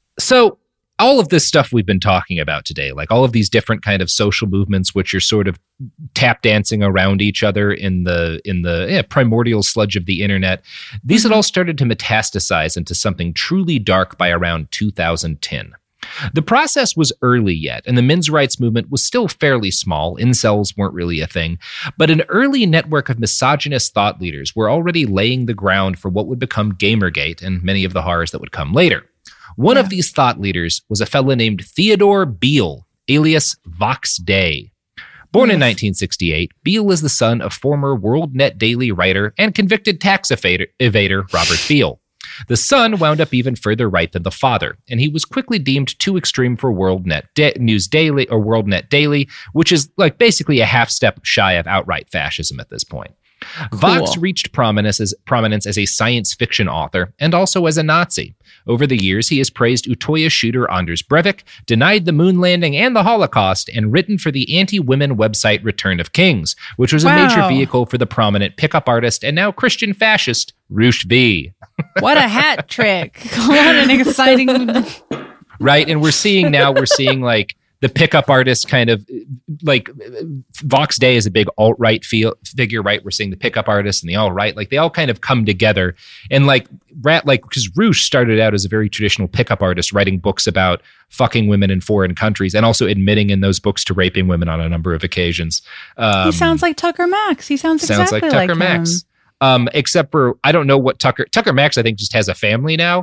So all of this stuff we've been talking about today, like all of these different kind of social movements, which are sort of tap dancing around each other in the primordial sludge of the internet, these had all started to metastasize into something truly dark by around 2010. The process was early yet, and the men's rights movement was still fairly small. Incels weren't really a thing. But an early network of misogynist thought leaders were already laying the ground for what would become Gamergate and many of the horrors that would come later. One of these thought leaders was a fellow named Theodore Beale, alias Vox Day. Born in 1968, Beale is the son of former WorldNet Daily writer and convicted tax evader Robert Beale. The son wound up even further right than the father, and he was quickly deemed too extreme for News Daily, or WorldNet Daily, which is like basically a half step shy of outright fascism at this point. Cool. Vox reached prominence as a science fiction author and also as a Nazi. Over the years, he has praised Utoya shooter Anders Breivik, denied the moon landing and the Holocaust, and written for the anti-women website Return of Kings, which was a major vehicle for the prominent pickup artist and now Christian fascist Roosh V. What a hat trick. What an exciting... Right, and we're seeing like the pickup artist kind of like Vox Day is a big alt-right figure, right? We're seeing the pickup artist and the alt-right, like they all kind of come together. And like because Roosh started out as a very traditional pickup artist writing books about fucking women in foreign countries and also admitting in those books to raping women on a number of occasions. He sounds like Tucker Max. He sounds exactly like Tucker Max. Except for, I don't know what Tucker Max, I think, just has a family now.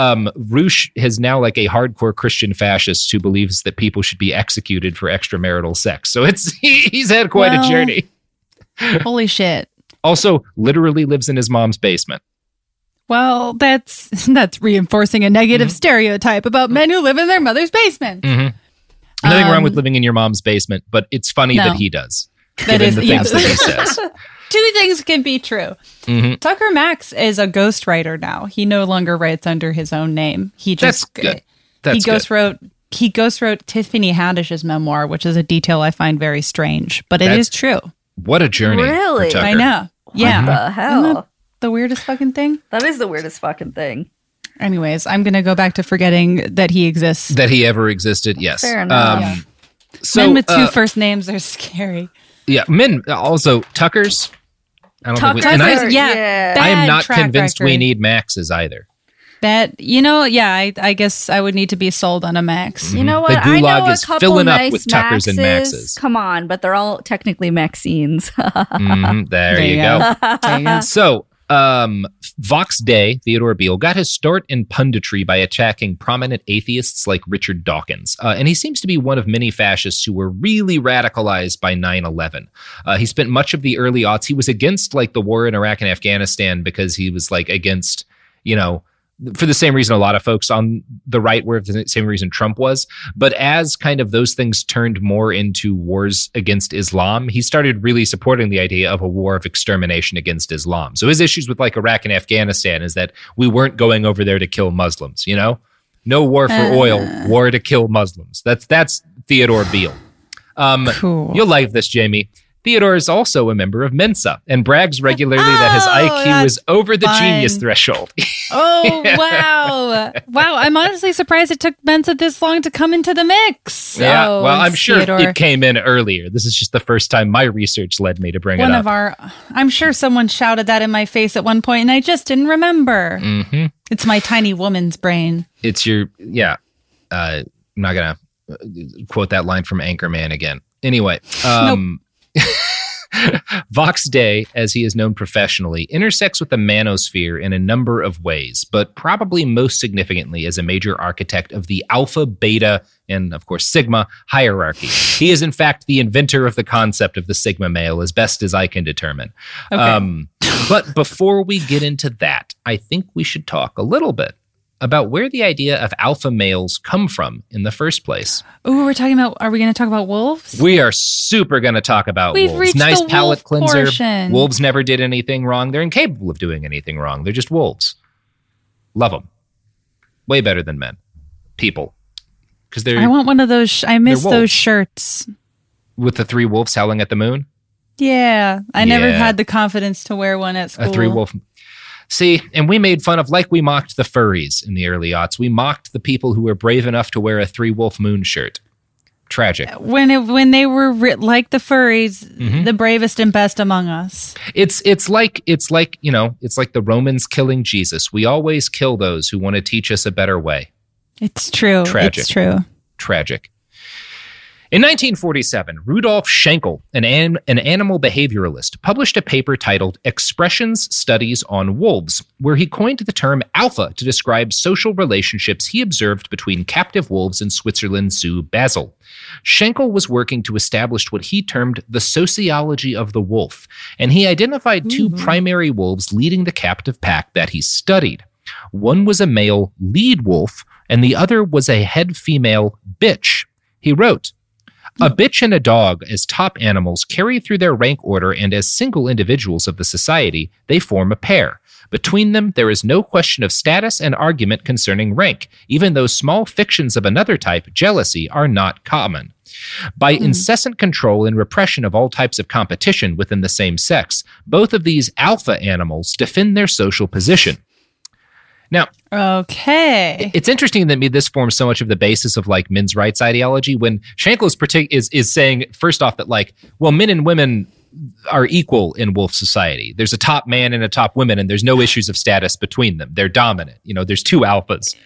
Roosh has now like a hardcore Christian fascist who believes that people should be executed for extramarital sex. So he's had quite a journey. Holy shit. Also, literally lives in his mom's basement. Well, that's reinforcing a negative stereotype about men who live in their mother's basement. Nothing wrong with living in your mom's basement, but it's funny that he does. That given is the things that he says. Two things can be true. Tucker Max is a ghostwriter now. He no longer writes under his own name. He just That's good. He ghostwrote Tiffany Haddish's memoir, which is a detail I find very strange, but it is true. What a journey. Really? For Tucker. I know. Yeah. What the hell? Isn't that the weirdest fucking thing? That is the weirdest fucking thing. Anyways, I'm going to go back to forgetting that he exists. That he ever existed, yes. Fair enough. So, Men with two first names are scary. Yeah, men also Tuckers. I don't think Tuckers, I am not track convinced we record. need Maxes either. That, I guess I would need to be sold on a Max. You know what? The I gulag know is a couple filling up nice with Tuckers and Maxes. Come on, but they're all technically Maxines. There you go. There you go. So, Vox Day, Theodore Beale, got his start in punditry by attacking prominent atheists like Richard Dawkins. And he seems to be one of many fascists who were really radicalized by 9/11. He spent much of the early aughts. He was against the war in Iraq and Afghanistan because he was against, for the same reason a lot of folks on the right were, for the same reason Trump was. But as kind of those things turned more into wars against Islam, he started really supporting the idea of a war of extermination against Islam. So his issues with Iraq and Afghanistan is that we weren't going over there to kill Muslims, No war for oil, war to kill Muslims. That's Theodore Beale. Cool. You'll like this, Jamie. Theodore is also a member of Mensa and brags regularly that his IQ is over the genius threshold. Oh, wow. Wow. I'm honestly surprised it took Mensa this long to come into the mix. Yeah, Oh, well, I'm sure Theodore. it came in earlier. This is just the first time my research led me to bring it up. I'm sure someone shouted that in my face at one point and I just didn't remember. Mm-hmm. It's my tiny woman's brain. It's your, I'm not going to quote that line from Anchorman again. Anyway, Vox Day, as he is known professionally, intersects with the manosphere in a number of ways, but probably most significantly as a major architect of the alpha, beta, and of course sigma hierarchy. He is in fact the inventor of the concept of the sigma male, as best as I can determine. Okay. But before we get into that, I think we should talk a little bit about where the idea of alpha males come from in the first place. Ooh, are we going to talk about wolves? We are super going to talk about We've wolves. reached Nice the palate wolf cleanser. portion. Wolves never did anything wrong. They're incapable of doing anything wrong. They're just wolves. Love them. Way better than men. People. Because they're I want one of those. I miss wolves. those shirts. with the three wolves howling at the moon. Yeah. I never Yeah. had the confidence to wear one at school. A three wolf. See, and we made fun of, like we mocked the furries in the early aughts. We mocked the people who were brave enough to wear a three wolf moon shirt. Tragic. When they were like the furries, Mm-hmm. the bravest and best among us. It's like the Romans killing Jesus. We always kill those who want to teach us a better way. It's true. Tragic. It's true. Tragic. In 1947, Rudolf Schenkel, an animal behavioralist, published a paper titled Expressions Studies on Wolves, where he coined the term alpha to describe social relationships he observed between captive wolves in Switzerland's Zoo Basel. Schenkel was working to establish what he termed the sociology of the wolf, and he identified two primary wolves leading the captive pack that he studied. One was a male lead wolf, and the other was a head female bitch. He wrote, "A bitch and a dog, as top animals, carry through their rank order, and as single individuals of the society, they form a pair. Between them, there is no question of status and argument concerning rank, even though small fictions of another type, jealousy, are not common. By incessant control and repression of all types of competition within the same sex, both of these alpha animals defend their social position." Now, Okay. it's interesting that this forms so much of the basis of like men's rights ideology when Schenkel is saying, first off, that men and women are equal in wolf society. There's a top man and a top woman, and there's no issues of status between them. They're dominant. There's two alphas.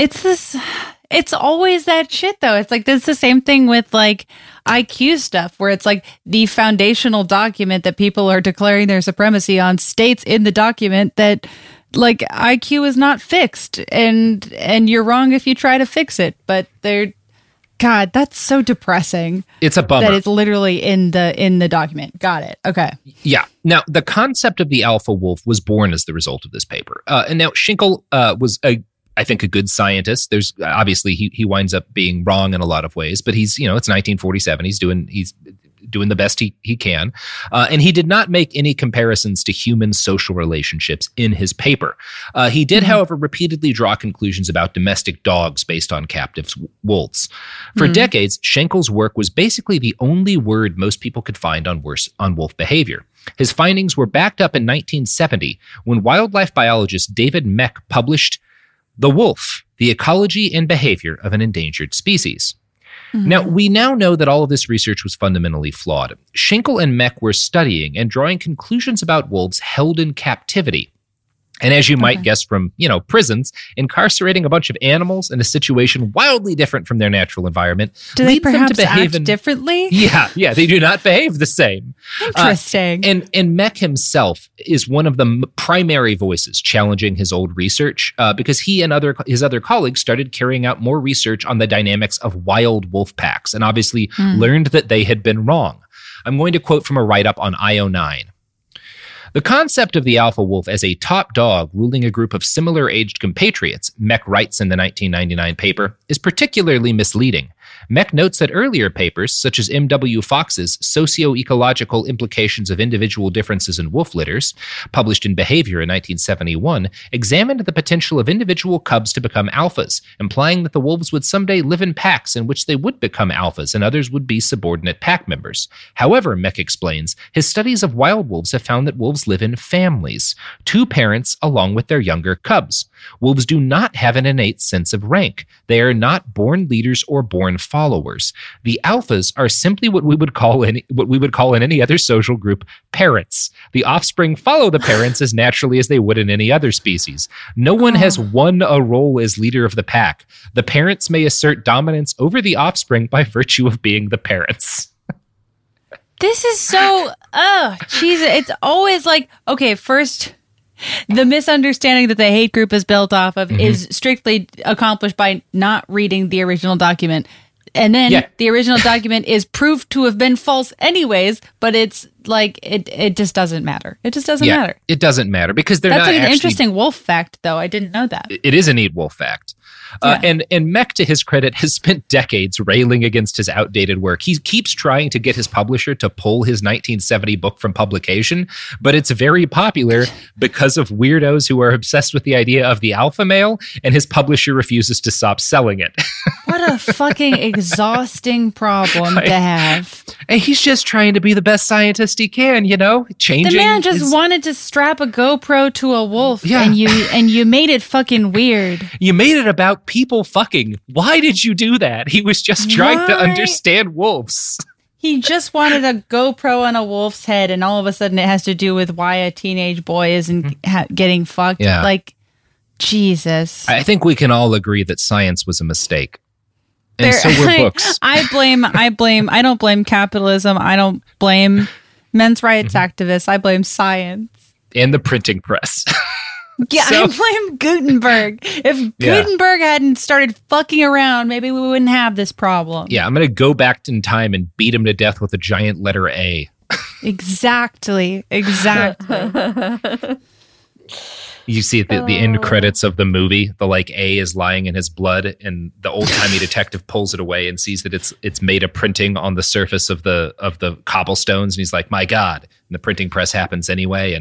It's always that shit though. It's like, it's the same thing with like IQ stuff where it's like the foundational document that people are declaring their supremacy on states in the document that like IQ is not fixed and you're wrong if you try to fix it, but God, that's so depressing. It's a bummer. That it's literally in the document. Got it. Okay. Yeah. Now, the concept of the alpha wolf was born as the result of this paper. And now Schinkel was I think a good scientist. There's obviously he winds up being wrong in a lot of ways, but he's, it's 1947. He's doing the best he can. And he did not make any comparisons to human social relationships in his paper. He did, however, repeatedly draw conclusions about domestic dogs based on captive wolves. For decades, Schenkel's work was basically the only word most people could find on wolf behavior. His findings were backed up in 1970 when wildlife biologist David Mech published The Wolf, the Ecology and Behavior of an Endangered Species. Now, we now know that all of this research was fundamentally flawed. Schinkel and Mech were studying and drawing conclusions about wolves held in captivity. And as you might guess from, prisons, incarcerating a bunch of animals in a situation wildly different from their natural environment do they leads them perhaps to behave act differently? Yeah, they do not behave the same. Interesting. And Mech himself is one of the primary voices challenging his old research because he and his other colleagues started carrying out more research on the dynamics of wild wolf packs and obviously learned that they had been wrong. I'm going to quote from a write-up on IO9. The concept of the alpha wolf as a top dog ruling a group of similar-aged compatriots, Mech writes in the 1999 paper, is particularly misleading. Mech notes that earlier papers, such as M.W. Fox's Socio-Ecological Implications of Individual Differences in Wolf Litters, published in Behavior in 1971, examined the potential of individual cubs to become alphas, implying that the wolves would someday live in packs in which they would become alphas and others would be subordinate pack members. However, Mech explains, his studies of wild wolves have found that wolves live in families, two parents along with their younger cubs. Wolves do not have an innate sense of rank. They are not born leaders or born followers. The alphas are simply what we would call in any other social group parents. The offspring follow the parents as naturally as they would in any other species. No one has won a role as leader of the pack. The parents may assert dominance over the offspring by virtue of being the parents. This is so, Jesus. It's always like, okay, first, the misunderstanding that the hate group is built off of is strictly accomplished by not reading the original document. And then the original document is proved to have been false anyways, but it's like, it just doesn't matter. It just doesn't matter. It doesn't matter because they're That's not an interesting wolf fact, though. I didn't know that. It is a neat wolf fact. And Mech, to his credit, has spent decades railing against his outdated work. He keeps trying to get his publisher to pull his 1970 book from publication, but it's very popular because of weirdos who are obsessed with the idea of the alpha male, and his publisher refuses to stop selling it. What a fucking exhausting problem to have. And he's just trying to be the best scientist he can, changing. The man just wanted to strap a GoPro to a wolf, and you made it fucking weird. You made it about people fucking. Why did you do that? He was just trying to understand wolves. He just wanted a GoPro on a wolf's head, and all of a sudden it has to do with why a teenage boy isn't getting fucked. Yeah. Like, Jesus. I think we can all agree that science was a mistake. And so were books. I don't blame capitalism. I don't blame men's rights activists. I blame science. And the printing press. Yeah, I blame Gutenberg. If Gutenberg hadn't started fucking around, maybe we wouldn't have this problem. Yeah, I'm going to go back in time and beat him to death with a giant letter A. Exactly. You see at the end credits of the movie, the A is lying in his blood, and the old-timey detective pulls it away and sees that it's made a printing on the surface of the cobblestones, and he's like, "My God!" And the printing press happens anyway.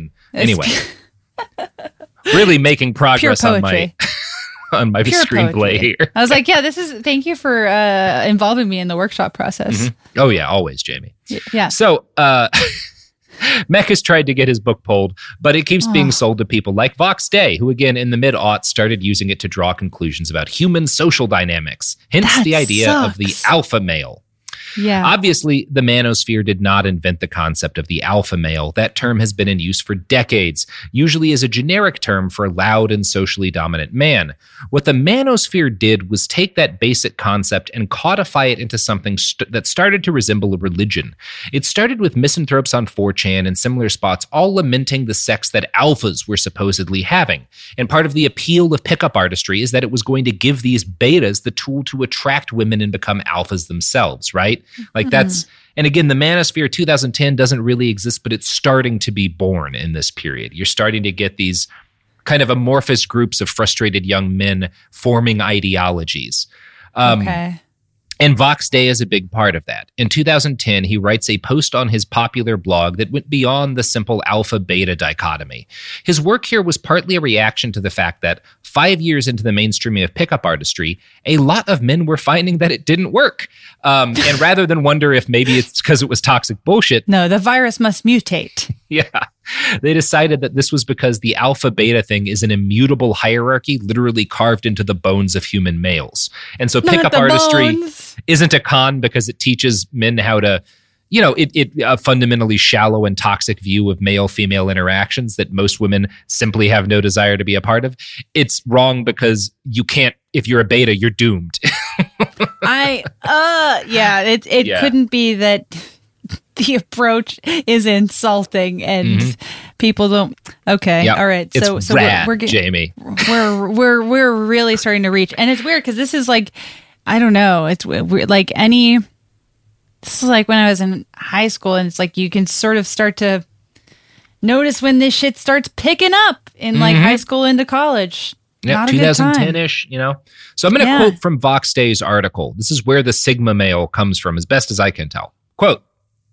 Really making progress on my screenplay here. I was like, thank you for involving me in the workshop process. Oh yeah, always, Jamie. Yeah. So Mech has tried to get his book pulled, but it keeps being sold to people like Vox Day, who again in the mid-aughts started using it to draw conclusions about human social dynamics, hence the idea of the alpha male. Yeah. Obviously, the manosphere did not invent the concept of the alpha male. That term has been in use for decades, usually as a generic term for loud and socially dominant man. What the manosphere did was take that basic concept and codify it into something that started to resemble a religion. It started with misanthropes on 4chan and similar spots all lamenting the sex that alphas were supposedly having. And part of the appeal of pickup artistry is that it was going to give these betas the tool to attract women and become alphas themselves, right? Like that's, and again, the manosphere 2010 doesn't really exist, but it's starting to be born in this period. You're starting to get these kind of amorphous groups of frustrated young men forming ideologies. Okay. And Vox Day is a big part of that. In 2010, he writes a post on his popular blog that went beyond the simple alpha-beta dichotomy. His work here was partly a reaction to the fact that 5 years into the mainstreaming of pickup artistry, a lot of men were finding that it didn't work. And rather than wonder if maybe it's because it was toxic bullshit. No, the virus must mutate. Yeah. They decided that this was because the alpha-beta thing is an immutable hierarchy literally carved into the bones of human males. And so pickup artistry isn't a con because it teaches men how to, it a fundamentally shallow and toxic view of male-female interactions that most women simply have no desire to be a part of. It's wrong because you can't, if you're a beta, you're doomed. It couldn't be that the approach is insulting and people don't. Okay, yep. All right. It's So rad, we're Jamie. We're really starting to reach, and it's weird because this is like, I don't know. It's weird, like any. This is like when I was in high school, and it's like you can sort of start to notice when this shit starts picking up in like high school into college. Yeah, 2010-ish, So I'm going to quote from Vox Day's article. This is where the Sigma male comes from, as best as I can tell. Quote,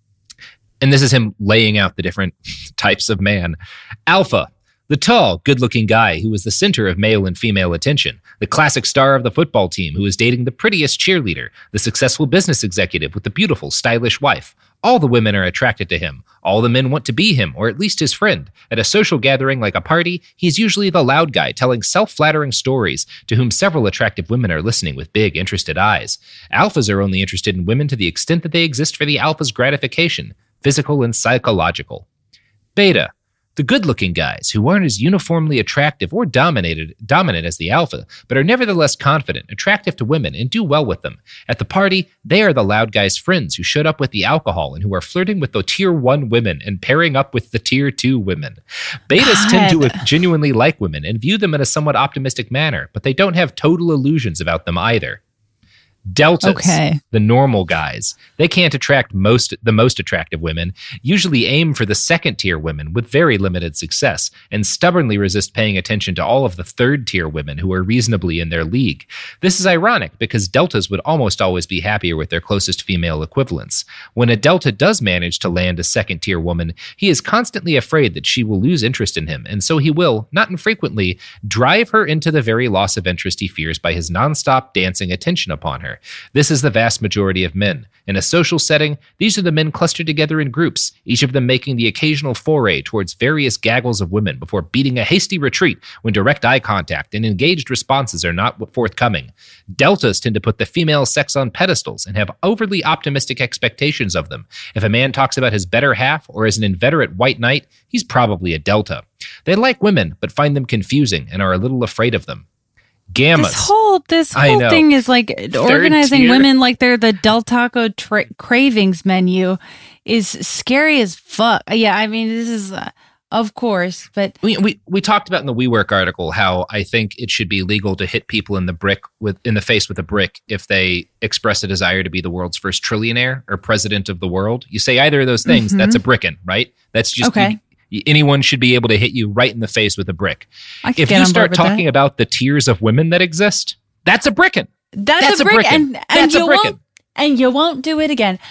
and this is him laying out the different types of man. Alpha, the tall, good-looking guy who was the center of male and female attention, the classic star of the football team who is dating the prettiest cheerleader, the successful business executive with the beautiful, stylish wife. All the women are attracted to him. All the men want to be him, or at least his friend. At a social gathering like a party, he's usually the loud guy telling self-flattering stories to whom several attractive women are listening with big, interested eyes. Alphas are only interested in women to the extent that they exist for the alpha's gratification, physical and psychological. Beta, the good-looking guys who aren't as uniformly attractive or dominant as the alpha, but are nevertheless confident, attractive to women, and do well with them. At the party, they are the loud guys' friends who showed up with the alcohol and who are flirting with the tier 1 women and pairing up with the tier 2 women. Betas tend to genuinely like women and view them in a somewhat optimistic manner, but they don't have total illusions about them either. Deltas, the normal guys, they can't attract the most attractive women, usually aim for the second-tier women with very limited success, and stubbornly resist paying attention to all of the third-tier women who are reasonably in their league. This is ironic because deltas would almost always be happier with their closest female equivalents. When a delta does manage to land a second-tier woman, he is constantly afraid that she will lose interest in him, and so he will, not infrequently, drive her into the very loss of interest he fears by his nonstop dancing attention upon her. This is the vast majority of men. In a social setting, these are the men clustered together in groups, each of them making the occasional foray towards various gaggles of women before beating a hasty retreat when direct eye contact and engaged responses are not forthcoming. Deltas tend to put the female sex on pedestals and have overly optimistic expectations of them. If a man talks about his better half or is an inveterate white knight, he's probably a delta. They like women, but find them confusing and are a little afraid of them. Gammas. This whole thing is like organizing women like they're the Del Taco cravings menu is scary as fuck. Yeah, I mean, this is, of course, but... We talked about in the WeWork article how I think it should be legal to hit people in the face with a brick if they express a desire to be the world's first trillionaire or president of the world. You say either of those things, that's a brickin', right? That's just... Okay. Anyone should be able to hit you right in the face with a brick. If you start talking about the tiers of women that exist, that's a brickin'. That's a brick, and that's a brickin'. And you won't do it again.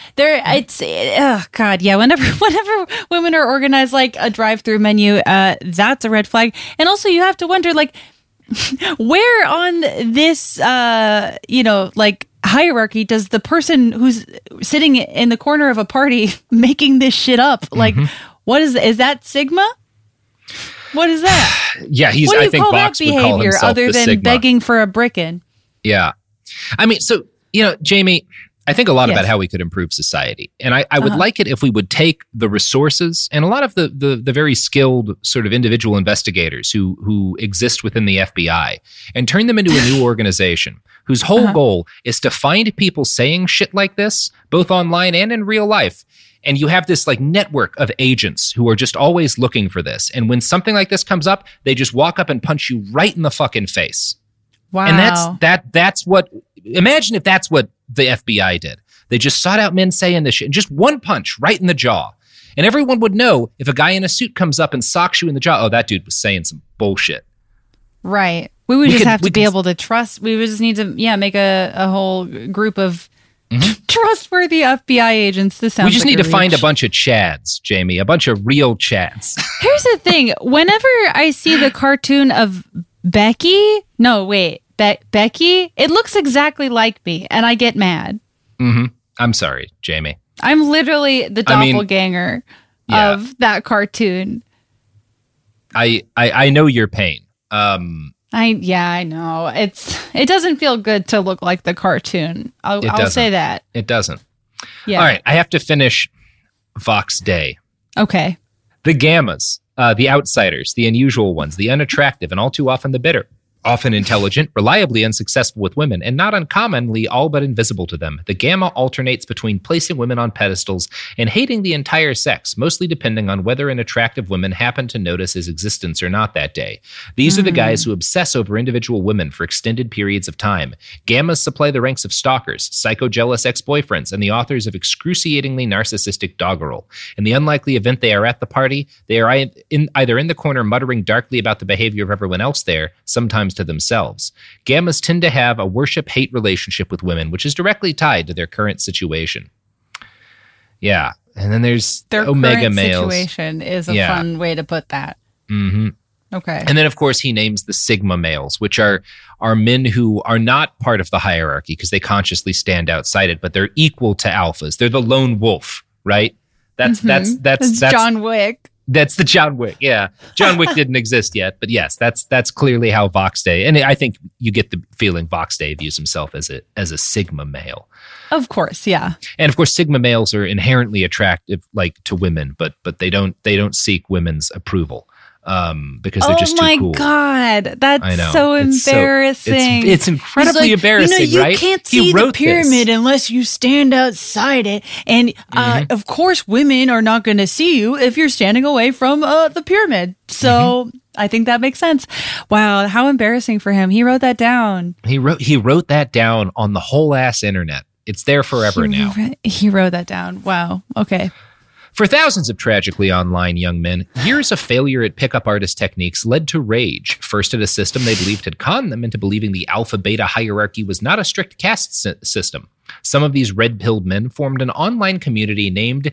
Oh God, yeah. Whenever women are organized like a drive-through menu, that's a red flag. And also, you have to wonder, like, where on this, like hierarchy does the person who's sitting in the corner of a party making this shit up, like? What is that Sigma? What is that? Yeah, what do you I think call Vox that would call behavior himself other the than Sigma. begging for a brickin'? Yeah. I mean, so, Jamie, I think a lot Yes. about how we could improve society. And I would like it if we would take the resources and a lot of the very skilled sort of individual investigators who exist within the FBI and turn them into a new organization whose whole goal is to find people saying shit like this, both online and in real life. And you have this like network of agents who are just always looking for this. And when something like this comes up, they just walk up and punch you right in the fucking face. Wow. And that's what, imagine if that's what the FBI did. They just sought out men saying this shit and just one punch right in the jaw. And everyone would know if a guy in a suit comes up and socks you in the jaw, oh, that dude was saying some bullshit. Right. We would just have to be able to trust. We would just need to, make a whole group of trustworthy FBI agents. This sounds We just like need to find a reach. bunch of Chads, Jamie, a bunch of real Chads. Here's the thing. Whenever I see the cartoon of Becky, Becky, it looks exactly like me, and I get mad. I'm sorry, Jamie. I'm literally the doppelganger yeah. of that cartoon. I know your pain. I know. It doesn't feel good to look like the cartoon. I'll say that. It doesn't. Yeah. All right, I have to finish Vox Day. Okay. The gammas, the outsiders, the unusual ones, the unattractive, and all too often the bitter. Often intelligent, reliably unsuccessful with women, and not uncommonly all but invisible to them. The gamma alternates between placing women on pedestals and hating the entire sex, mostly depending on whether an attractive woman happened to notice his existence or not that day. These are the guys who obsess over individual women for extended periods of time. Gammas supply the ranks of stalkers, psycho-jealous ex-boyfriends, and the authors of excruciatingly narcissistic doggerel. In the unlikely event they are at the party, they are either in the corner muttering darkly about the behavior of everyone else there, sometimes to themselves. Gammas tend to have a worship-hate relationship with women, which is directly tied to their current situation. Yeah. And then there's Their Omega current males. situation is a fun way to put that. Mm-hmm. Okay. And then, of course, he names the Sigma males, which are men who are not part of the hierarchy because they consciously stand outside it, but they're equal to alphas. They're the lone wolf, right? That's John Wick. That's the John Wick. Yeah. John Wick didn't exist yet, but yes, that's clearly how Vox Day, and I think you get the feeling Vox Day views himself as a Sigma male. Of course, yeah. And of course, Sigma males are inherently attractive, like to women, but they don't seek women's approval because they're just too cool. Oh my God, that's so It's embarrassing. It's incredibly embarrassing, you right? can't He see the wrote pyramid this. unless you stand outside it. And of course, women are not going to see you if you're standing away from the pyramid. So I think that makes sense. Wow, how embarrassing for him. He wrote that down. He wrote that down on the whole ass internet. It's there forever now. He wrote that down. Wow. Okay. For thousands of tragically online young men, years of failure at pickup artist techniques led to rage. First at a system they believed had conned them into believing the alpha-beta hierarchy was not a strict caste system. Some of these red-pilled men formed an online community named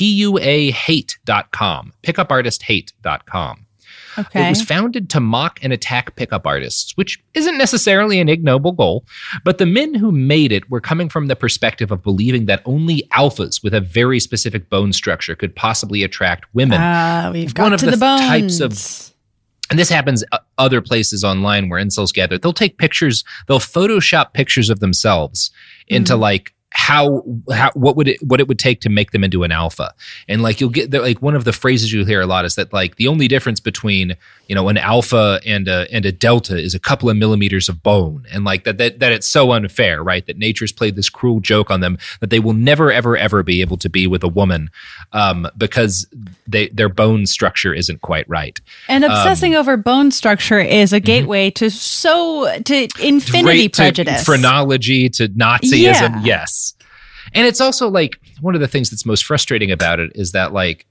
PUAHate.com, pickupartisthate.com. Okay. It was founded to mock and attack pickup artists, which isn't necessarily an ignoble goal, but the men who made it were coming from the perspective of believing that only alphas with a very specific bone structure could possibly attract women. We've got to the bones. Types of, and this happens other places online where incels gather. They'll take pictures, they'll Photoshop pictures of themselves into like what it would take to make them into an alpha. And like you'll get like one of the phrases you'll hear a lot is that like the only difference between an alpha and a delta is a couple of millimeters of bone, and like that it's so unfair, right? That nature's played this cruel joke on them that they will never ever be able to be with a woman because their bone structure isn't quite right. And obsessing over bone structure is a gateway to infinity prejudice, phrenology, to Nazism. Yes. And it's also like one of the things that's most frustrating about it is that like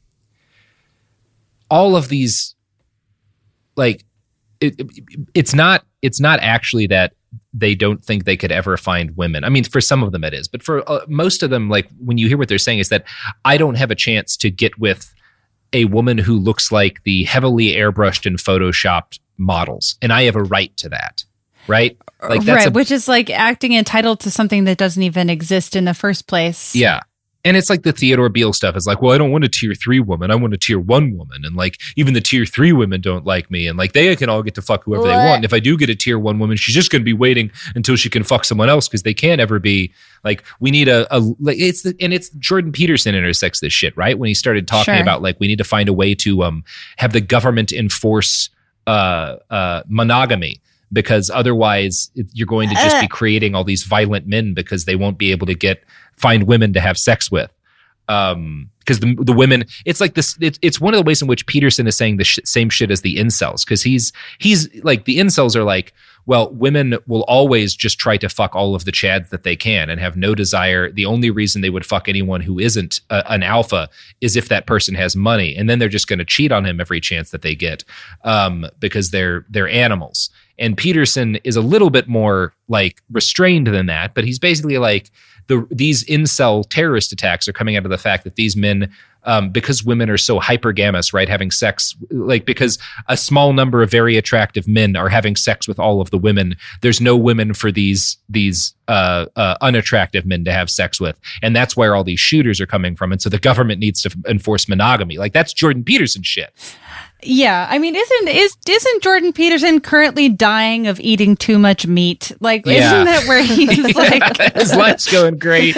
all of these, like it's not actually that they don't think they could ever find women. I mean, for some of them it is, but for most of them, like when you hear what they're saying is that I don't have a chance to get with a woman who looks like the heavily airbrushed and photoshopped models, and I have a right to that. Right? Like that's which is like acting entitled to something that doesn't even exist in the first place. Yeah. And it's like the Theodore Beale stuff. It's like, well, I don't want a tier 3 woman. I want a tier 1 woman. And like, even the tier 3 women don't like me. And like, they can all get to fuck whoever they want. And if I do get a tier 1 woman, she's just going to be waiting until she can fuck someone else because they can't ever be like, we need it's Jordan Peterson intersects this shit, right? When he started talking about like, we need to find a way to have the government enforce monogamy. Because otherwise you're going to just be creating all these violent men because they won't be able to find women to have sex with. Because the women, it's like this, it's one of the ways in which Peterson is saying the same shit as the incels. Because he's like, the incels are like, well, women will always just try to fuck all of the chads that they can and have no desire. The only reason they would fuck anyone who isn't an alpha is if that person has money. And then they're just going to cheat on him every chance that they get because they're animals. And Peterson is a little bit more like restrained than that, but he's basically like these incel terrorist attacks are coming out of the fact that these men, because women are so hypergamous, right, having sex, like because a small number of very attractive men are having sex with all of the women, there's no women for these unattractive men to have sex with, and that's where all these shooters are coming from. And so the government needs to enforce monogamy. Like that's Jordan Peterson shit. Yeah, I mean, isn't Jordan Peterson currently dying of eating too much meat? Like, isn't that where he's like, his life's going great?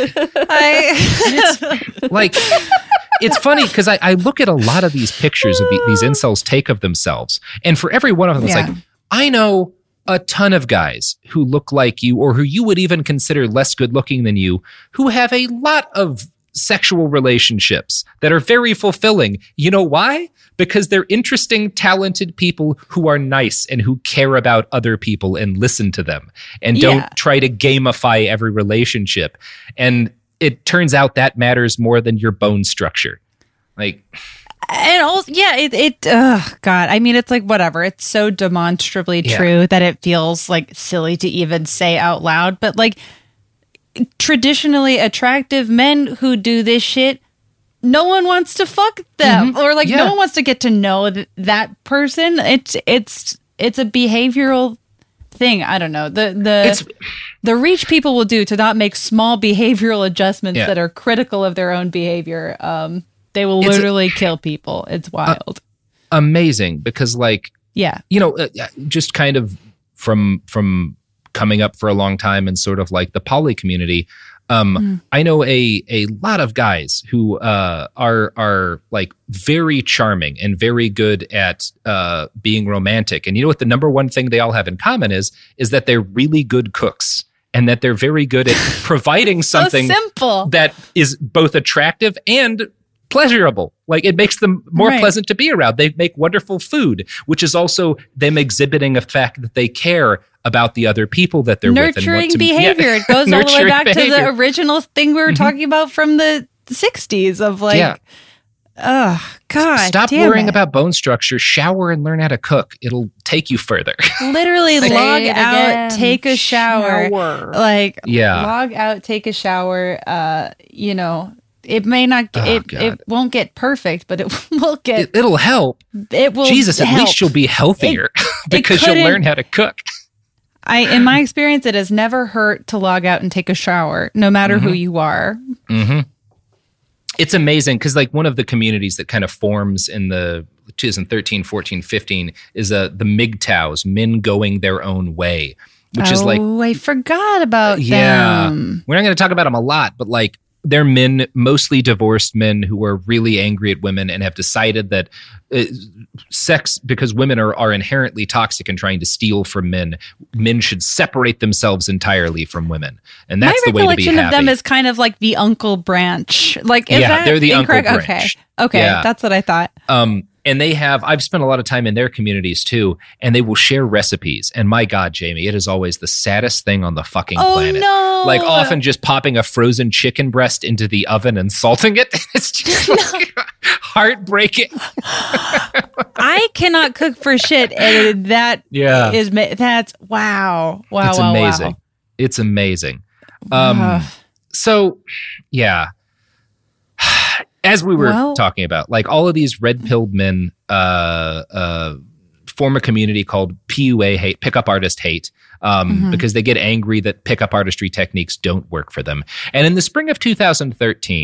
It's funny because I look at a lot of these pictures of these incels take of themselves, and for every one of them, it's like, I know a ton of guys who look like you, or who you would even consider less good looking than you, who have a lot of sexual relationships that are very fulfilling. You know why? Because they're interesting, talented people who are nice and who care about other people and listen to them and don't try to gamify every relationship. And it turns out that matters more than your bone structure. Like, and also, God, I mean, it's like, whatever. It's so demonstrably true that it feels like silly to even say out loud. But like, traditionally attractive men who do this shit, no one wants to fuck them, or like no one wants to get to know that person. It's a behavioral thing. I don't know. The reach people will do to not make small behavioral adjustments that are critical of their own behavior. They will literally kill people. It's wild. Amazing, because like, just kind of from coming up for a long time and sort of like the poly community, I know a lot of guys who are like very charming and very good at being romantic. And you know what the number one thing they all have in common is that they're really good cooks, and that they're very good at providing something simple that is both attractive and pleasurable. Like, it makes them more pleasant to be around. They make wonderful food, which is also them exhibiting a fact that they care about the other people that they're with. Nurturing behavior. It goes all the way back to the original thing we were talking about from the 60s of like, oh, God. Stop worrying about bone structure. Shower and learn how to cook. It'll take you further. Literally log out, take a shower. Like, log out, take a shower. It may not. It won't get perfect, but it will get. It'll help. It will. Jesus, at least you'll be healthier because you'll learn how to cook. In my experience, it has never hurt to log out and take a shower, no matter who you are. Mm-hmm. It's amazing because, like, one of the communities that kind of forms in the 2013, 14, 15 is the MGTOWs, men going their own way, which is like, I forgot about them. We're not going to talk about them a lot, but like, they're men, mostly divorced men, who are really angry at women and have decided that sex, because women are inherently toxic and trying to steal from men should separate themselves entirely from women. And that's the way to be happy. My recollection of them is kind of like the Uncle Branch. Like, is that they're the incorrect? Uncle Branch. Okay, that's what I thought. And I've spent a lot of time in their communities too, and they will share recipes. And my God, Jamie, it is always the saddest thing on the fucking planet. No. Like, often just popping a frozen chicken breast into the oven and salting it. It's just like heartbreaking. I cannot cook for shit. And that's wow. It's amazing. Wow. It's amazing. So, yeah. As we were talking about, like, all of these red-pilled men form a community called PUA hate, pickup artist hate, because they get angry that pickup artistry techniques don't work for them. And in the spring of 2013,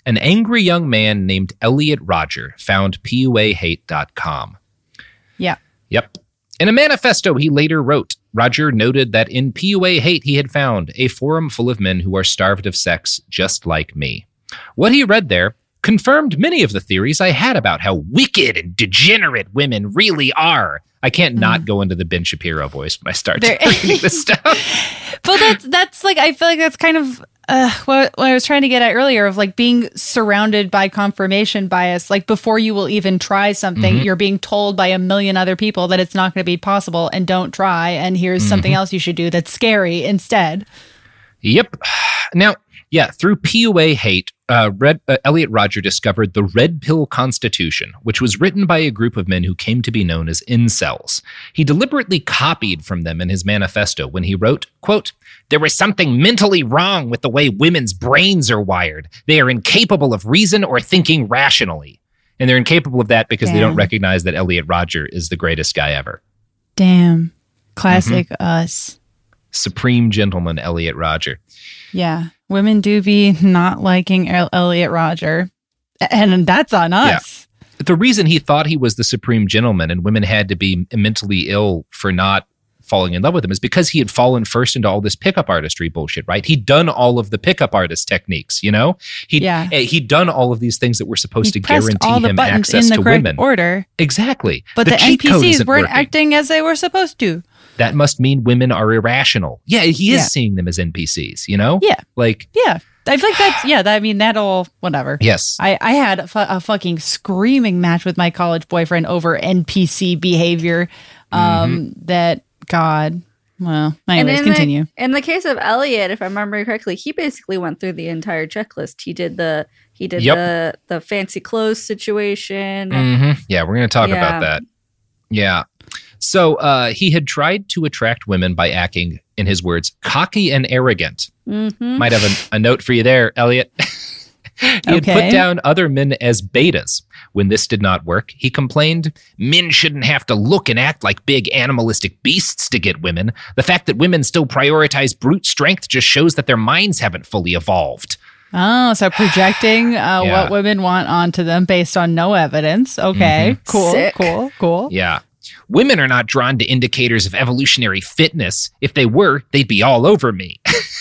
an angry young man named Elliot Rodger found PUAHate.com. Yeah. Yep. In a manifesto he later wrote, Rodger noted that in PUA Hate he had found a forum full of men who are starved of sex just like me. What he read there confirmed many of the theories I had about how wicked and degenerate women really are. I can't not go into the Ben Shapiro voice when I start reading this stuff. But that's like, I feel like that's kind of what I was trying to get at earlier of like being surrounded by confirmation bias. Like before you will even try something, you're being told by a million other people that it's not going to be possible and don't try. And here's something else you should do that's scary instead. Yep. Now, yeah, through PUA Hate, Elliot Rodger discovered the Red Pill Constitution, which was written by a group of men who came to be known as incels. He deliberately copied from them in his manifesto when he wrote, quote, "There is something mentally wrong with the way women's brains are wired. They are incapable of reason or thinking rationally." And they're incapable of that because they don't recognize that Elliot Rodger is the greatest guy ever. Damn. Classic us. Supreme gentleman Elliot Rodger. Yeah. Women do be not liking Elliot Rodger. And that's on us. Yeah. The reason he thought he was the supreme gentleman and women had to be mentally ill for not falling in love with him is because he had fallen first into all this pickup artistry bullshit, right? He'd done all of the pickup artist techniques, you know? He'd done all of these things that were supposed to guarantee him access to women. Order. Exactly. But the NPCs weren't acting as they were supposed to. That must mean women are irrational. Yeah, he is seeing them as NPCs, you know? Yeah. Like, yeah. I feel like that's, I mean, that'll, whatever. Yes. I had a fucking screaming match with my college boyfriend over NPC behavior. That, God, well, anyways, continue. In the case of Elliot, if I remember correctly, he basically went through the entire checklist. He did the fancy clothes situation. Yeah, we're going to talk about that. Yeah. So he had tried to attract women by acting, in his words, cocky and arrogant. Might have a note for you there, Elliot. He had put down other men as betas. When this did not work, he complained, men shouldn't have to look and act like big animalistic beasts to get women. The fact that women still prioritize brute strength just shows that their minds haven't fully evolved. Oh, so projecting what women want onto them based on no evidence. Okay, cool, Sick. cool. Yeah. Women are not drawn to indicators of evolutionary fitness. If they were, they'd be all over me.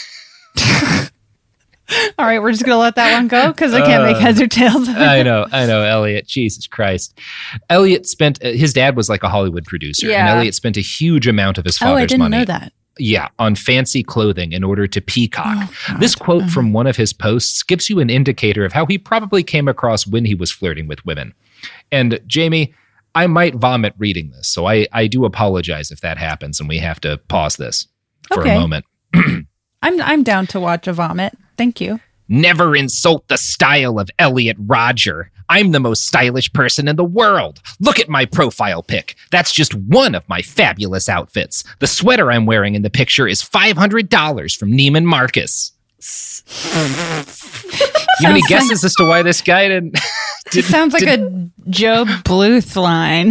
All right, we're just going to let that one go because I can't make heads or tails of it. I know, Elliot. Jesus Christ. Elliot spent, his dad was like a Hollywood producer, and Elliot spent a huge amount of his father's money. I didn't know that. Yeah, on fancy clothing in order to peacock. This quote from one of his posts gives you an indicator of how he probably came across when he was flirting with women. And Jamie, I might vomit reading this, so I do apologize if that happens and we have to pause this for a moment. I'm down to watch a vomit. Thank you. Never insult the style of Elliot Rodger. I'm the most stylish person in the world. Look at my profile pic. That's just one of my fabulous outfits. The sweater I'm wearing in the picture is $500 from Neiman Marcus. You have any guesses as to why this guy didn't? It sounds like a Joe Bluth line.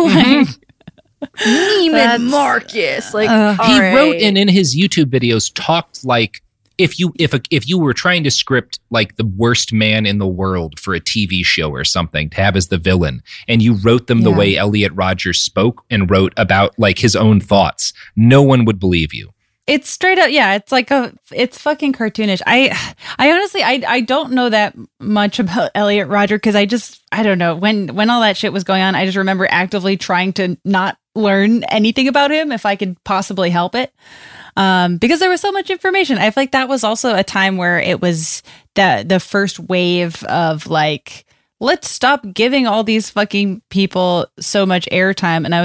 Neiman Marcus. Like he wrote and in his YouTube videos talked like if you were trying to script like the worst man in the world for a TV show or something to have as the villain, and you wrote them the way Elliot Rodger spoke and wrote about like his own thoughts, no one would believe you. It's straight up, it's like it's fucking cartoonish. I honestly, I don't know that much about Elliot Rodger because I don't know when all that shit was going on. I just remember actively trying to not learn anything about him if I could possibly help it. Because there was so much information. I feel like that was also a time where it was the first wave of like, let's stop giving all these fucking people so much airtime. And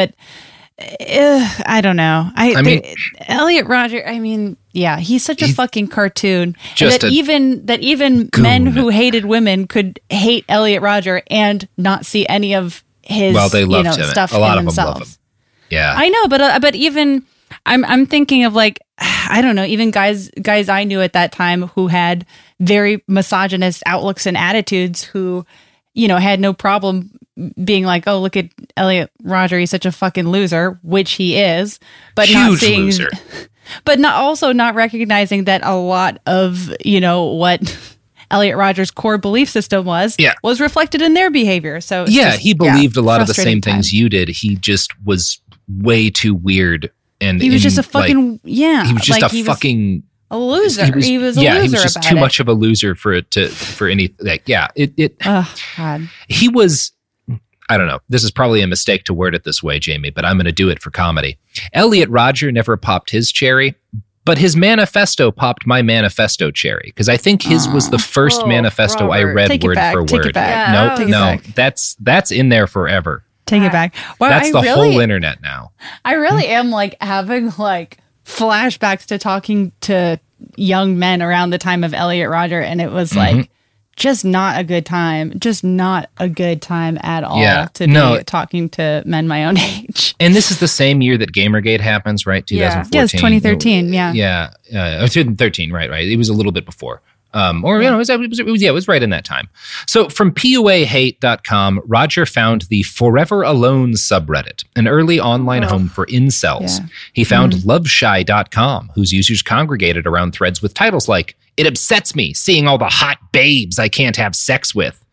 I don't know. Elliot Rodger, he's such a fucking cartoon. That even men who hated women could hate Elliot Rodger and not see any of his they loved him. Stuff a lot in of themselves. them love him. Yeah. I know, but even I'm thinking of like, I don't know, even guys I knew at that time who had very misogynist outlooks and attitudes who, had no problem being like, oh, look at Elliot Rodger, he's such a fucking loser, which he is, but huge not seeing, loser. But not recognizing that a lot of, what Elliot Rodger's core belief system was reflected in their behavior. So he believed a lot of the same things you did. He just was way too weird, and he was just a fucking he was just a loser. He was a loser. He was just too much of a loser for any like. Yeah, Oh God. He was. I don't know. This is probably a mistake to word it this way, Jamie, but I'm going to do it for comedy. Elliot Rodger never popped his cherry, but his manifesto popped my manifesto cherry, because I think his was the first manifesto Robert. I read word for Take word. it back. No, that's in there forever. Take it back. Well, that's the whole internet now. I really am like having like flashbacks to talking to young men around the time of Elliot Rodger, and it was like just not a good time. Just not a good time at all to be talking to men my own age. And this is the same year that Gamergate happens, right? 2014. Yes, 2013. Yeah. 2013. Right. It was a little bit before. It was right in that time. So from PUAHate.com, Rodger found the Forever Alone subreddit, an early online home for incels. Yeah. He found loveshy.com, whose users congregated around threads with titles like, "It upsets me seeing all the hot babes I can't have sex with."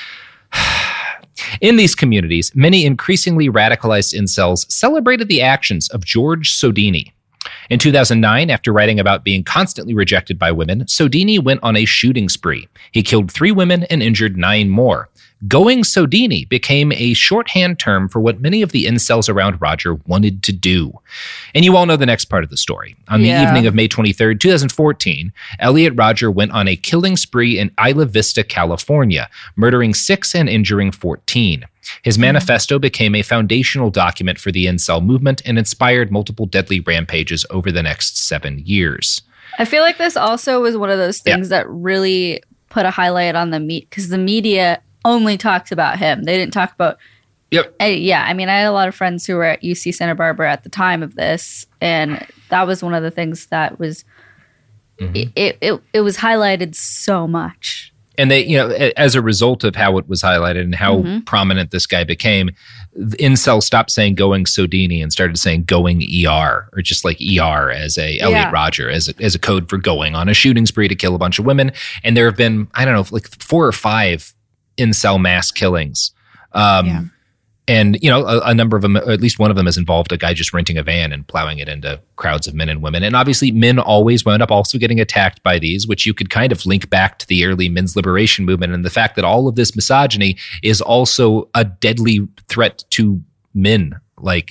In these communities, many increasingly radicalized incels celebrated the actions of George Sodini. In 2009, after writing about being constantly rejected by women, Sodini went on a shooting spree. He killed 3 women and injured 9 more. Going Sodini became a shorthand term for what many of the incels around Rodger wanted to do. And you all know the next part of the story. On the evening of May 23rd, 2014, Elliot Rodger went on a killing spree in Isla Vista, California, murdering 6 and injuring 14. His manifesto became a foundational document for the incel movement and inspired multiple deadly rampages over the next 7 years. I feel like this also was one of those things that really put a highlight on the because the media only talked about him. They didn't talk about... I mean, I had a lot of friends who were at UC Santa Barbara at the time of this, and that was one of the things that was... It was highlighted so much. And they, as a result of how it was highlighted and how prominent this guy became, incels stopped saying going Sodini and started saying going ER, or just like ER as a Elliot Rodger, as a code for going on a shooting spree to kill a bunch of women. And there have been, I don't know, like 4 or 5 incel mass killings. And, a number of them, or at least one of them, has involved a guy just renting a van and plowing it into crowds of men and women. And obviously, men always wound up also getting attacked by these, which you could kind of link back to the early men's liberation movement and the fact that all of this misogyny is also a deadly threat to men. Like,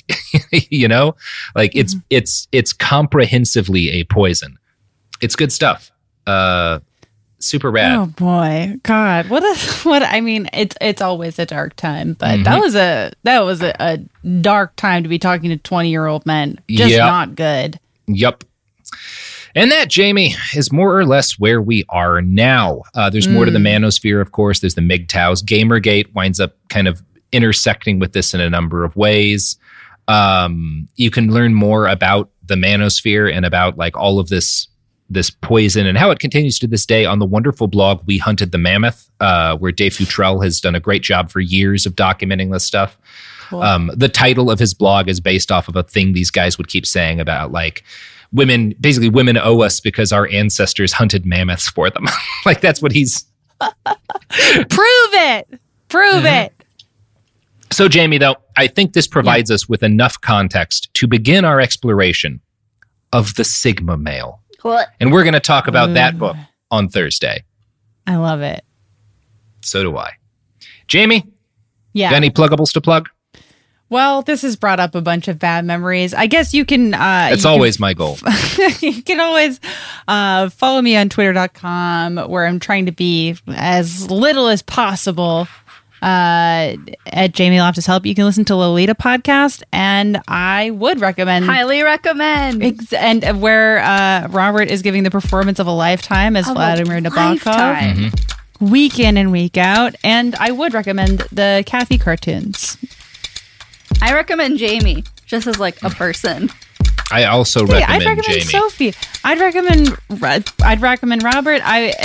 it's comprehensively a poison. It's good stuff. Super rad. Oh boy, God, I mean, it's always a dark time, but that was a dark time to be talking to 20-year-old men. Just not good. Yep. And that, Jamie, is more or less where we are now. There's more to the manosphere, of course. There's the MGTOWs. Gamergate winds up kind of intersecting with this in a number of ways. You can learn more about the manosphere and about like all of this poison and how it continues to this day on the wonderful blog We Hunted the Mammoth, where Dave Futrell has done a great job for years of documenting this stuff. Cool. The title of his blog is based off of a thing these guys would keep saying about like women owe us because our ancestors hunted mammoths for them. Like that's what he's... Prove it. So Jamie, though, I think this provides us with enough context to begin our exploration of the Sigma male. What? And we're going to talk about that book on Thursday. I love it. So do I. Jamie? Yeah. Got any pluggables to plug? Well, this has brought up a bunch of bad memories. I guess you can... That's always my goal. You can always follow me on twitter.com, where I'm trying to be as little as possible at Jamie Loftus Help. You can listen to Lolita podcast, and I would recommend, highly recommend, and where Robert is giving the performance of a lifetime as Vladimir Nabokov, week in and week out. And I would recommend the Kathy cartoons. I recommend Jamie just as like a person. I also recommend I'd recommend Jamie. Sophie. I'd recommend Robert.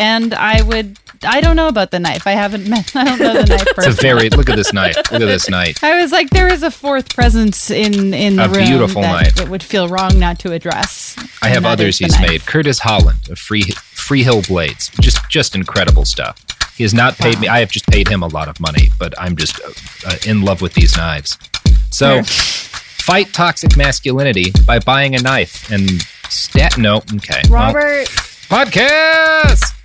I don't know about the knife. I don't know the knife personally. Look at this knife. Look at this knife. I was like, there is a fourth presence in the room. A beautiful knife. It would feel wrong not to address. I have others he's made. Curtis Holland, a free Freehill Blades. Just incredible stuff. He has not paid me. I have just paid him a lot of money, but I'm just in love with these knives. So fight toxic masculinity by buying a knife and no. Okay. Robert. Podcast.